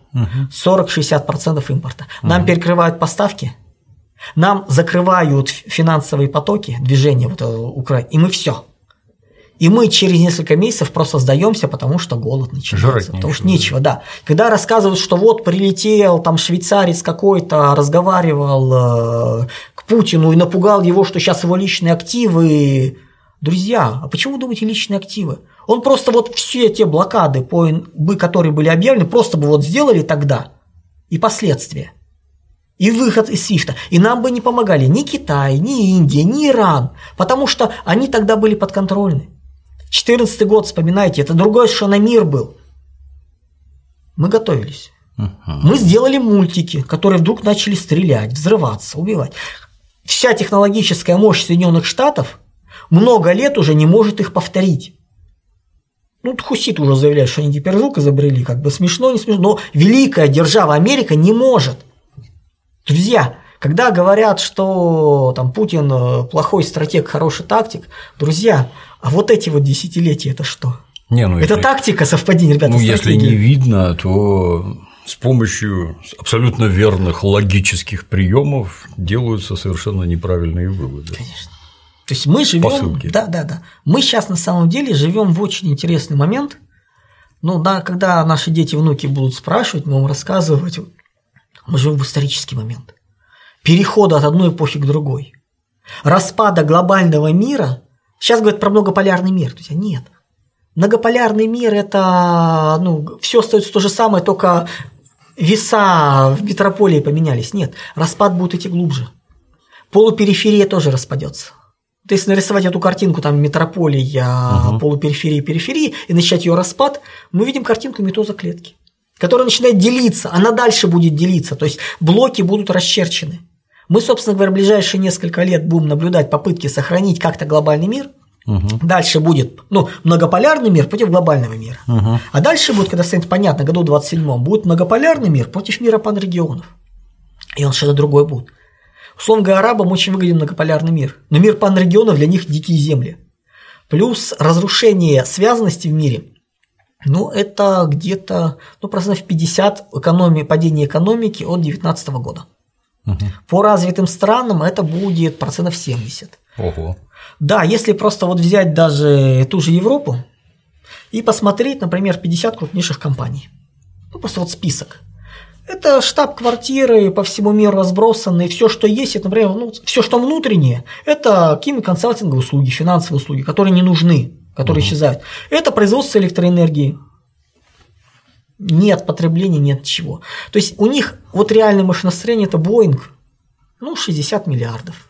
Speaker 2: 40-60% импорта. Нам перекрывают поставки, нам закрывают финансовые потоки, движения Украины, и мы все. И мы через несколько месяцев просто сдаемся, потому что голод начинается, потому что нечего, Когда рассказывают, что прилетел швейцарец какой-то, разговаривал к Путину и напугал его, что сейчас его личные активы. Друзья, а почему вы думаете личные активы? Он просто все те блокады, которые были объявлены, просто бы сделали тогда, и последствия. И выход из СВИФТа. И нам бы не помогали ни Китай, ни Индия, ни Иран, потому что они тогда были подконтрольны. 2014 год, вспоминайте, это другой совершенно мир был. Мы готовились. Мы сделали мультики, которые вдруг начали стрелять, взрываться, убивать. Вся технологическая мощь Соединенных Штатов много лет уже не может их повторить. Хуситы уже заявляют, что они гиперзвук изобрели, смешно, не смешно, но великая держава Америка не может. Друзья, когда говорят, что Путин плохой стратег, хороший тактик, друзья, а эти десятилетия это что? Это тактика, совпадение, ребята,
Speaker 1: если не видно, то с помощью абсолютно верных логических приемов делаются совершенно неправильные выводы.
Speaker 2: Конечно. То есть мы живем, да. Мы сейчас на самом деле живем в очень интересный момент. Ну да, когда наши дети и внуки будут спрашивать, мы им рассказывать, мы живем в исторический момент. Перехода от одной эпохи к другой. Распада глобального мира. Сейчас говорят про многополярный мир. То есть нет. Многополярный мир – это, все остается то же самое, только веса в метрополии поменялись. Нет, распад будет идти глубже. Полупериферия тоже распадется. То есть нарисовать эту картинку, там, метрополия, полупериферии, периферии, и начать ее распад, мы видим картинку митоза клетки, которая начинает делиться, она дальше будет делиться, то есть блоки будут расчерчены. Мы, собственно говоря, в ближайшие несколько лет будем наблюдать попытки сохранить как-то глобальный мир. Дальше будет многополярный мир против глобального мира. А дальше будет, когда станет понятно, году 27-м, будет многополярный мир против мира панрегионов. И он что-то другое будет. Условно говоря, арабам очень выгоден многополярный мир. Но мир панрегионов для них дикие земли. Плюс разрушение связанности в мире. Это где-то процентов 50 падения экономики от 2019 года. По развитым странам это будет процентов 70.
Speaker 1: Ого.
Speaker 2: Да, если просто взять даже ту же Европу и посмотреть, например, 50 крупнейших компаний. Просто список. Это штаб-квартиры по всему миру разбросаны, все, что есть, это, например, все, что внутреннее, это какие-нибудь консалтинговые услуги, финансовые услуги, которые не нужны, которые исчезают. Это производство электроэнергии. Нет потребления, нет чего. То есть у них реальное машиностроение – это Boeing, 60 миллиардов.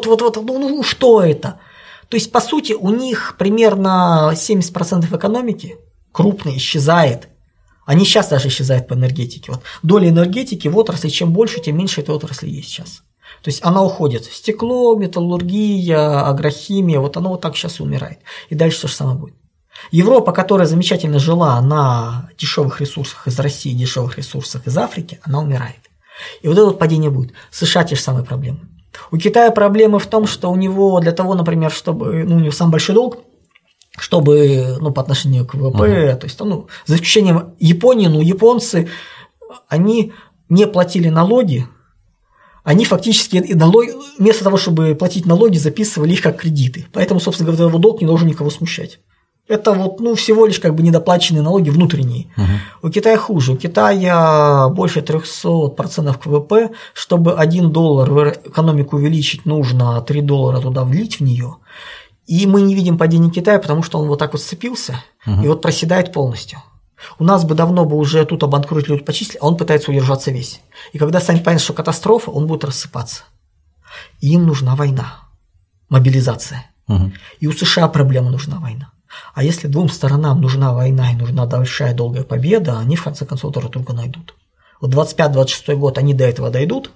Speaker 2: Что это? То есть, по сути, у них примерно 70% экономики крупно исчезает. Они сейчас даже исчезают по энергетике. Доля энергетики в отрасли, чем больше, тем меньше этой отрасли есть сейчас. То есть она уходит. Стекло, металлургия, агрохимия, оно так сейчас и умирает. И дальше то же самое будет. Европа, которая замечательно жила на дешевых ресурсах из России, дешевых ресурсах из Африки, она умирает. И это падение будет. США те же самые проблемы. У Китая проблемы в том, что у него для того, например, чтобы у него самый большой долг, чтобы, по отношению к ВВП, то есть, за исключением Японии, японцы, они не платили налоги, они фактически налоги, вместо того, чтобы платить налоги, записывали их как кредиты. Поэтому, собственно говоря, его долг не должен никого смущать. Это всего лишь недоплаченные налоги внутренние. У Китая хуже. У Китая больше 300% к ВВП. Чтобы $1 в экономику увеличить, нужно $3 туда влить в нее. И мы не видим падения Китая, потому что он так сцепился и проседает полностью. У нас бы давно уже тут обанкротили, почислили, а он пытается удержаться весь. И когда станет понятно, что катастрофа, он будет рассыпаться. И им нужна война, мобилизация. И у США проблема нужна война. А если двум сторонам нужна война и нужна большая долгая победа, они в конце концов друг друга найдут. 25-26 год они до этого дойдут,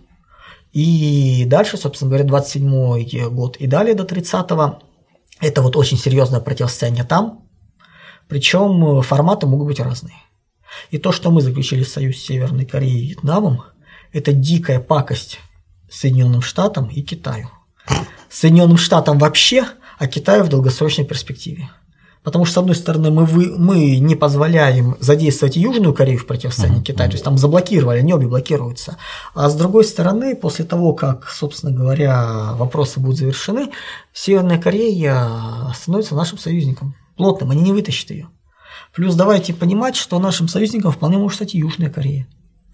Speaker 2: и дальше, собственно говоря, 27 год и далее до 30-го это очень серьезное противостояние там, причем форматы могут быть разные. И то, что мы заключили союз с Северной Кореей и Вьетнамом, это дикая пакость Соединенным Штатам и Китаю. Соединенным Штатам вообще, а Китаю в долгосрочной перспективе. Потому что, с одной стороны, мы не позволяем задействовать Южную Корею в противостоянии Китаю, то есть там заблокировали, они обе блокируются. А с другой стороны, после того, как, собственно говоря, вопросы будут завершены, Северная Корея становится нашим союзником. Плотным, они не вытащат ее. Плюс давайте понимать, что нашим союзником вполне может стать и Южная Корея.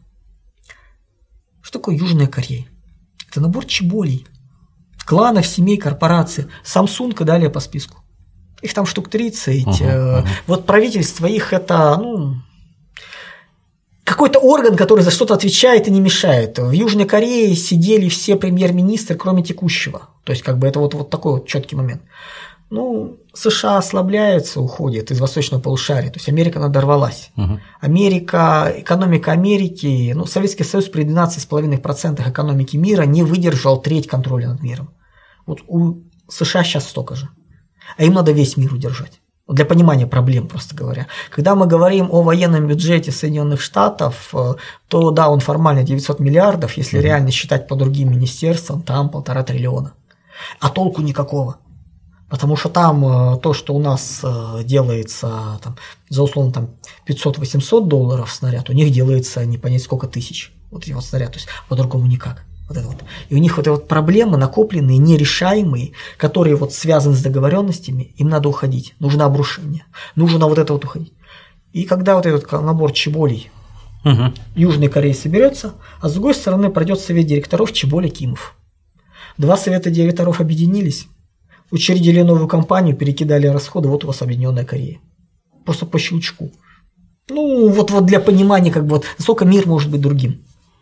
Speaker 2: Что такое Южная Корея? Это набор чеболей, кланов, семей, корпораций, Samsung и далее по списку. Их там штук 30. Правительство их это, какой-то орган, который за что-то отвечает и не мешает. В Южной Корее сидели все премьер-министры, кроме текущего. То есть, это такой четкий момент. США ослабляются, уходят из восточного полушария. То есть Америка надорвалась. Экономика Америки, Советский Союз при 12,5% экономики мира не выдержал треть контроля над миром. У США сейчас столько же. А им надо весь мир удержать. Для понимания проблем, просто говоря. Когда мы говорим о военном бюджете Соединенных Штатов, то да, он формально 900 миллиардов, если реально считать по другим министерствам, там 1,5 триллиона. А толку никакого. Потому что там то, что у нас делается за условно $500-800 снаряд, у них делается не понять сколько тысяч. Его снаряд, то есть по-другому никак. Вот это вот. И у них вот эти вот проблемы накопленные, нерешаемые, которые вот связаны с договоренностями, им надо уходить. Нужно обрушение. Нужно вот это вот уходить. И когда вот этот набор чеболей Южной Кореи соберется, а с другой стороны пройдет совет директоров Чеболя-Кимов. Два совета директоров объединились, учредили новую компанию, перекидали расходы, вот у вас Объединенная Корея. Просто по щелчку. Ну, вот для понимания, как бы вот, насколько мир может быть другим.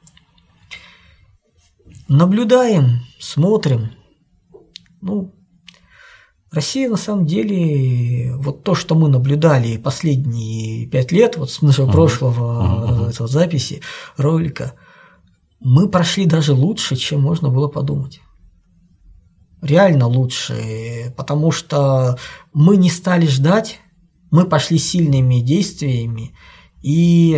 Speaker 2: Наблюдаем, смотрим. Ну, Россия на самом деле, вот то, что мы наблюдали последние 5 лет, вот с нашего прошлого этого записи, ролика, мы прошли даже лучше, чем можно было подумать. Реально лучше, потому что мы не стали ждать, мы пошли сильными действиями и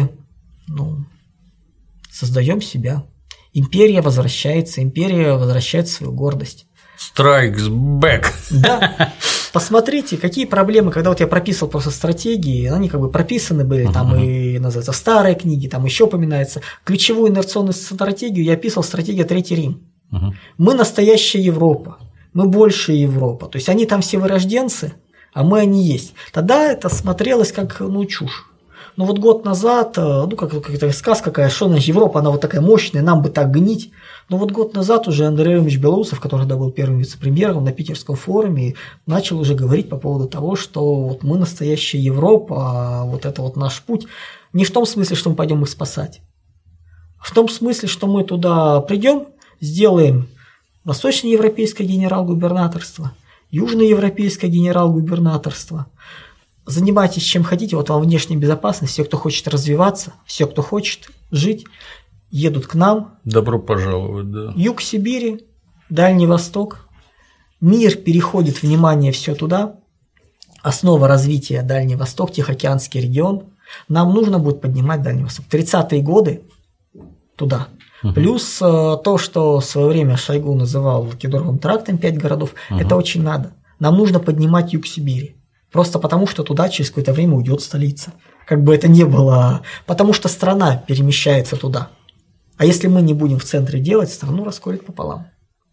Speaker 2: создаем себя. Империя возвращает свою гордость.
Speaker 1: Strikes back.
Speaker 2: Да. Посмотрите, какие проблемы, когда вот я прописывал просто стратегии, они как бы прописаны были, там и называется в старой книге, там еще упоминается. Ключевую инерционную стратегию я описывал стратегия Третий Рим. Мы настоящая Европа, мы большая Европа. То есть они там все вырожденцы, а мы они есть. Тогда это смотрелось как чушь. Но вот год назад, как сказка какая, что значит Европа, она вот такая мощная, нам бы так гнить. Но вот год назад уже Андрей Ильич Белоусов, который тогда был первым вице-премьером на Питерском форуме, начал уже говорить по поводу того, что вот мы настоящая Европа, а вот это вот наш путь. Не в том смысле, что мы пойдем их спасать, а в том смысле, что мы туда придем, сделаем восточноевропейское генерал-губернаторство, южноевропейское генерал-губернаторство. Занимайтесь чем хотите, вот вам внешняя безопасность, все, кто хочет развиваться, все, кто хочет жить, едут к нам.
Speaker 1: Добро пожаловать, да.
Speaker 2: Юг Сибири, Дальний Восток. Мир переходит внимание все туда. Основа развития Дальний Восток, Тихоокеанский регион. Нам нужно будет поднимать Дальний Восток. 30-е годы туда. Плюс то, что в свое время Шойгу называл Кедровым трактом 5 городов, это очень надо. Нам нужно поднимать юг Сибири. Просто потому, что туда через какое-то время уйдет столица. Как бы это ни было. Потому что страна перемещается туда. А если мы не будем в центре делать, страну расколет пополам.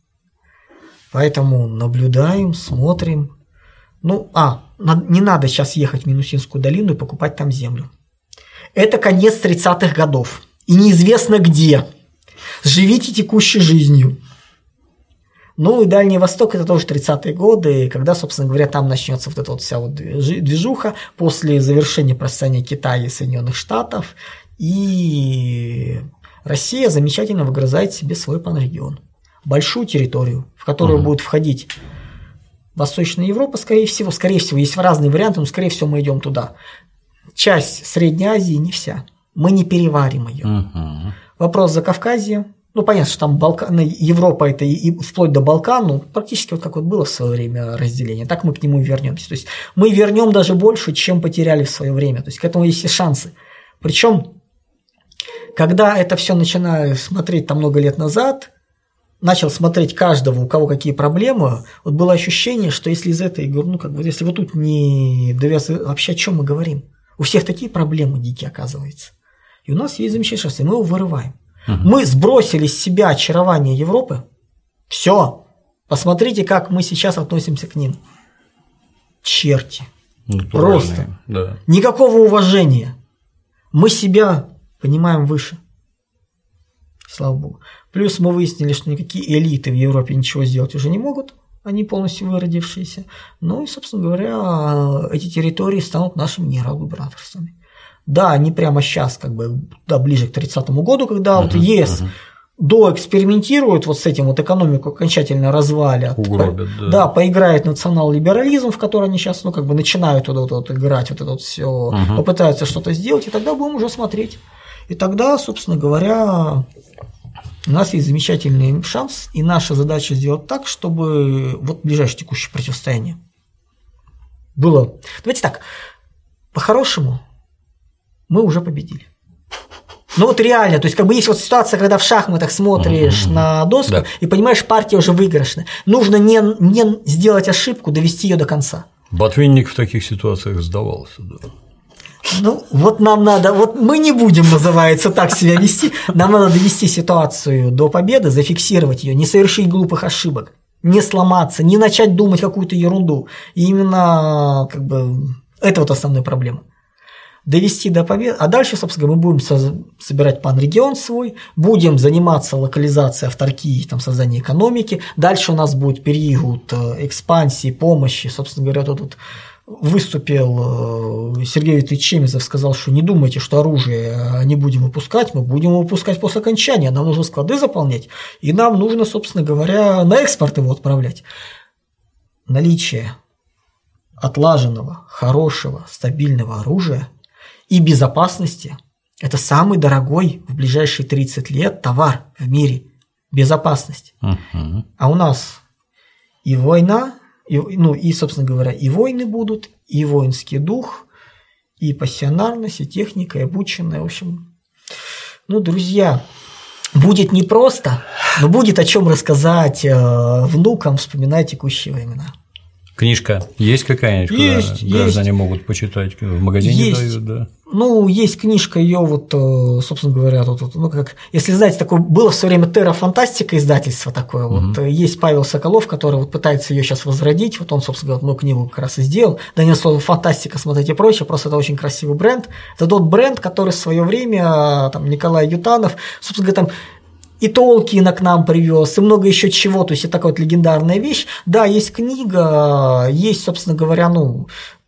Speaker 2: Поэтому наблюдаем, смотрим. Не надо сейчас ехать в Минусинскую долину и покупать там землю. Это конец 30-х годов. И неизвестно где. Живите текущей жизнью. И Дальний Восток – это тоже 30-е годы, когда, собственно говоря, там начнется вот эта вот вся вот движуха после завершения противостояния Китая и Соединенных Штатов, и Россия замечательно выгрызает себе свой панрегион, большую территорию, в которую будет входить Восточная Европа, скорее всего, есть разные варианты, но, скорее всего, мы идем туда. Часть Средней Азии, не вся, мы не переварим ее. Вопрос Закавказья. Понятно, что там Европа это и вплоть до Балкан, практически вот как вот было в свое время разделение, так мы к нему и вернемся. То есть мы вернем даже больше, чем потеряли в свое время. То есть к этому есть и шансы. Причем, когда это все начинаю смотреть там много лет назад, начал смотреть каждого, у кого какие проблемы, вот было ощущение, что если из этой, если вот тут не довязывать, вообще о чем мы говорим? У всех такие проблемы дикие, оказывается. И у нас есть замечательный шанс, и мы его вырываем. Мы сбросили с себя очарование Европы. Все. Посмотрите, как мы сейчас относимся к ним. Черти. Просто.
Speaker 1: Да.
Speaker 2: Никакого уважения. Мы себя понимаем выше. Слава богу. Плюс мы выяснили, что никакие элиты в Европе ничего сделать уже не могут. Они полностью выродившиеся. И, собственно говоря, эти территории станут нашими генерал-губернаторствами. Да, не прямо сейчас, ближе к 30-му году, когда ЕС доэкспериментирует с этим, экономику окончательно развалят.
Speaker 1: Угробят,
Speaker 2: да, поиграет национал-либерализм, в который они сейчас, начинают играть, все, попытаются что-то сделать, и тогда будем уже смотреть. И тогда, собственно говоря, у нас есть замечательный шанс, и наша задача сделать так, чтобы ближайшее текущее противостояние было. Давайте так, по-хорошему, мы уже победили. Реально, то есть есть ситуация, когда в шахматах смотришь на доску и понимаешь, партия уже выигрышная. Нужно не сделать ошибку, довести ее до конца.
Speaker 1: Ботвинник в таких ситуациях сдавался, да.
Speaker 2: Ну, вот нам надо, вот мы не будем, называется, так себя вести, нам надо довести ситуацию до победы, зафиксировать ее, не совершить глупых ошибок, не сломаться, не начать думать какую-то ерунду. И именно как бы это вот основная проблема. Довести до победы, а дальше, собственно, мы будем собирать панрегион свой, будем заниматься локализацией авторкии, там, созданием экономики, дальше у нас будет период экспансии, помощи, собственно говоря, тут выступил Сергей Викторович Чемизов, сказал, что не думайте, что оружие не будем выпускать, мы будем его выпускать после окончания, нам нужно склады заполнять, и нам нужно, собственно говоря, на экспорт его отправлять. Наличие отлаженного, хорошего, стабильного оружия и безопасности – это самый дорогой в ближайшие 30 лет товар в мире – безопасность. А у нас и война, и, собственно говоря, и войны будут, и воинский дух, и пассионарность, и техника, и обученная, в общем. Ну, друзья, будет непросто, но будет о чем рассказать внукам, вспоминая текущие времена.
Speaker 1: Книжка есть какая-нибудь,
Speaker 2: есть,
Speaker 1: граждане могут почитать, в магазине есть. Дают, да?
Speaker 2: Ну, есть книжка, ее вот, собственно говоря, тут, ну, как, если знаете, такое было в свое время Терра Фантастика издательство такое, вот, есть Павел Соколов, который вот пытается ее сейчас возродить, вот он, собственно говоря, мою книгу как раз и сделал, да не слово фантастика, смотрите, и прочее, просто это очень красивый бренд, это тот бренд, который в свое время, там, Николай Ютанов, собственно говоря, там, и Толкина к нам привез, и много еще чего, то есть это такая вот легендарная вещь. Да, есть книга, есть, собственно говоря, ну,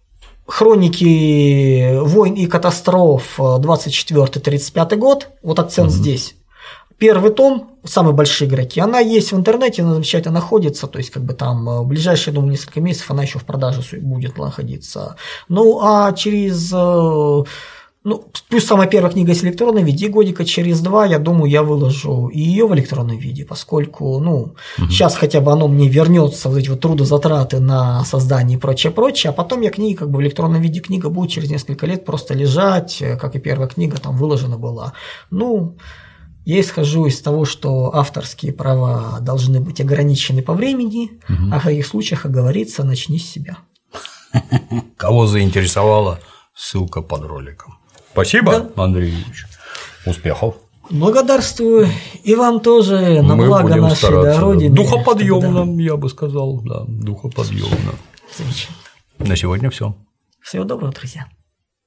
Speaker 2: хроники войн и катастроф 24-35 год, вот акцент здесь. Первый том, самые большие игроки, она есть в интернете, она замечательно находится, то есть как бы там в ближайшие, думаю, несколько месяцев она еще в продаже будет находиться. Ну, а через... Ну, плюс самая первая книга есть в электронном виде, и годика через 2, я думаю, я выложу и ее в электронном виде, поскольку, ну, сейчас хотя бы оно мне вернется, вот эти вот трудозатраты на создание и прочее, а потом я книги как бы в электронном виде, книга будет через несколько лет просто лежать, как и первая книга там выложена была. Ну, я исхожу из того, что авторские права должны быть ограничены по времени, а в каких случаях оговориться, начни с себя.
Speaker 1: Кого заинтересовало, ссылка под роликом. Спасибо, да. Андрей Ильич. Успехов.
Speaker 2: Благодарствую. И вам тоже на благо нашей Родины.
Speaker 1: Духоподъемно, я бы сказал, да, духоподъемно.
Speaker 2: Замечательно.
Speaker 1: На сегодня все.
Speaker 2: Всего доброго, друзья.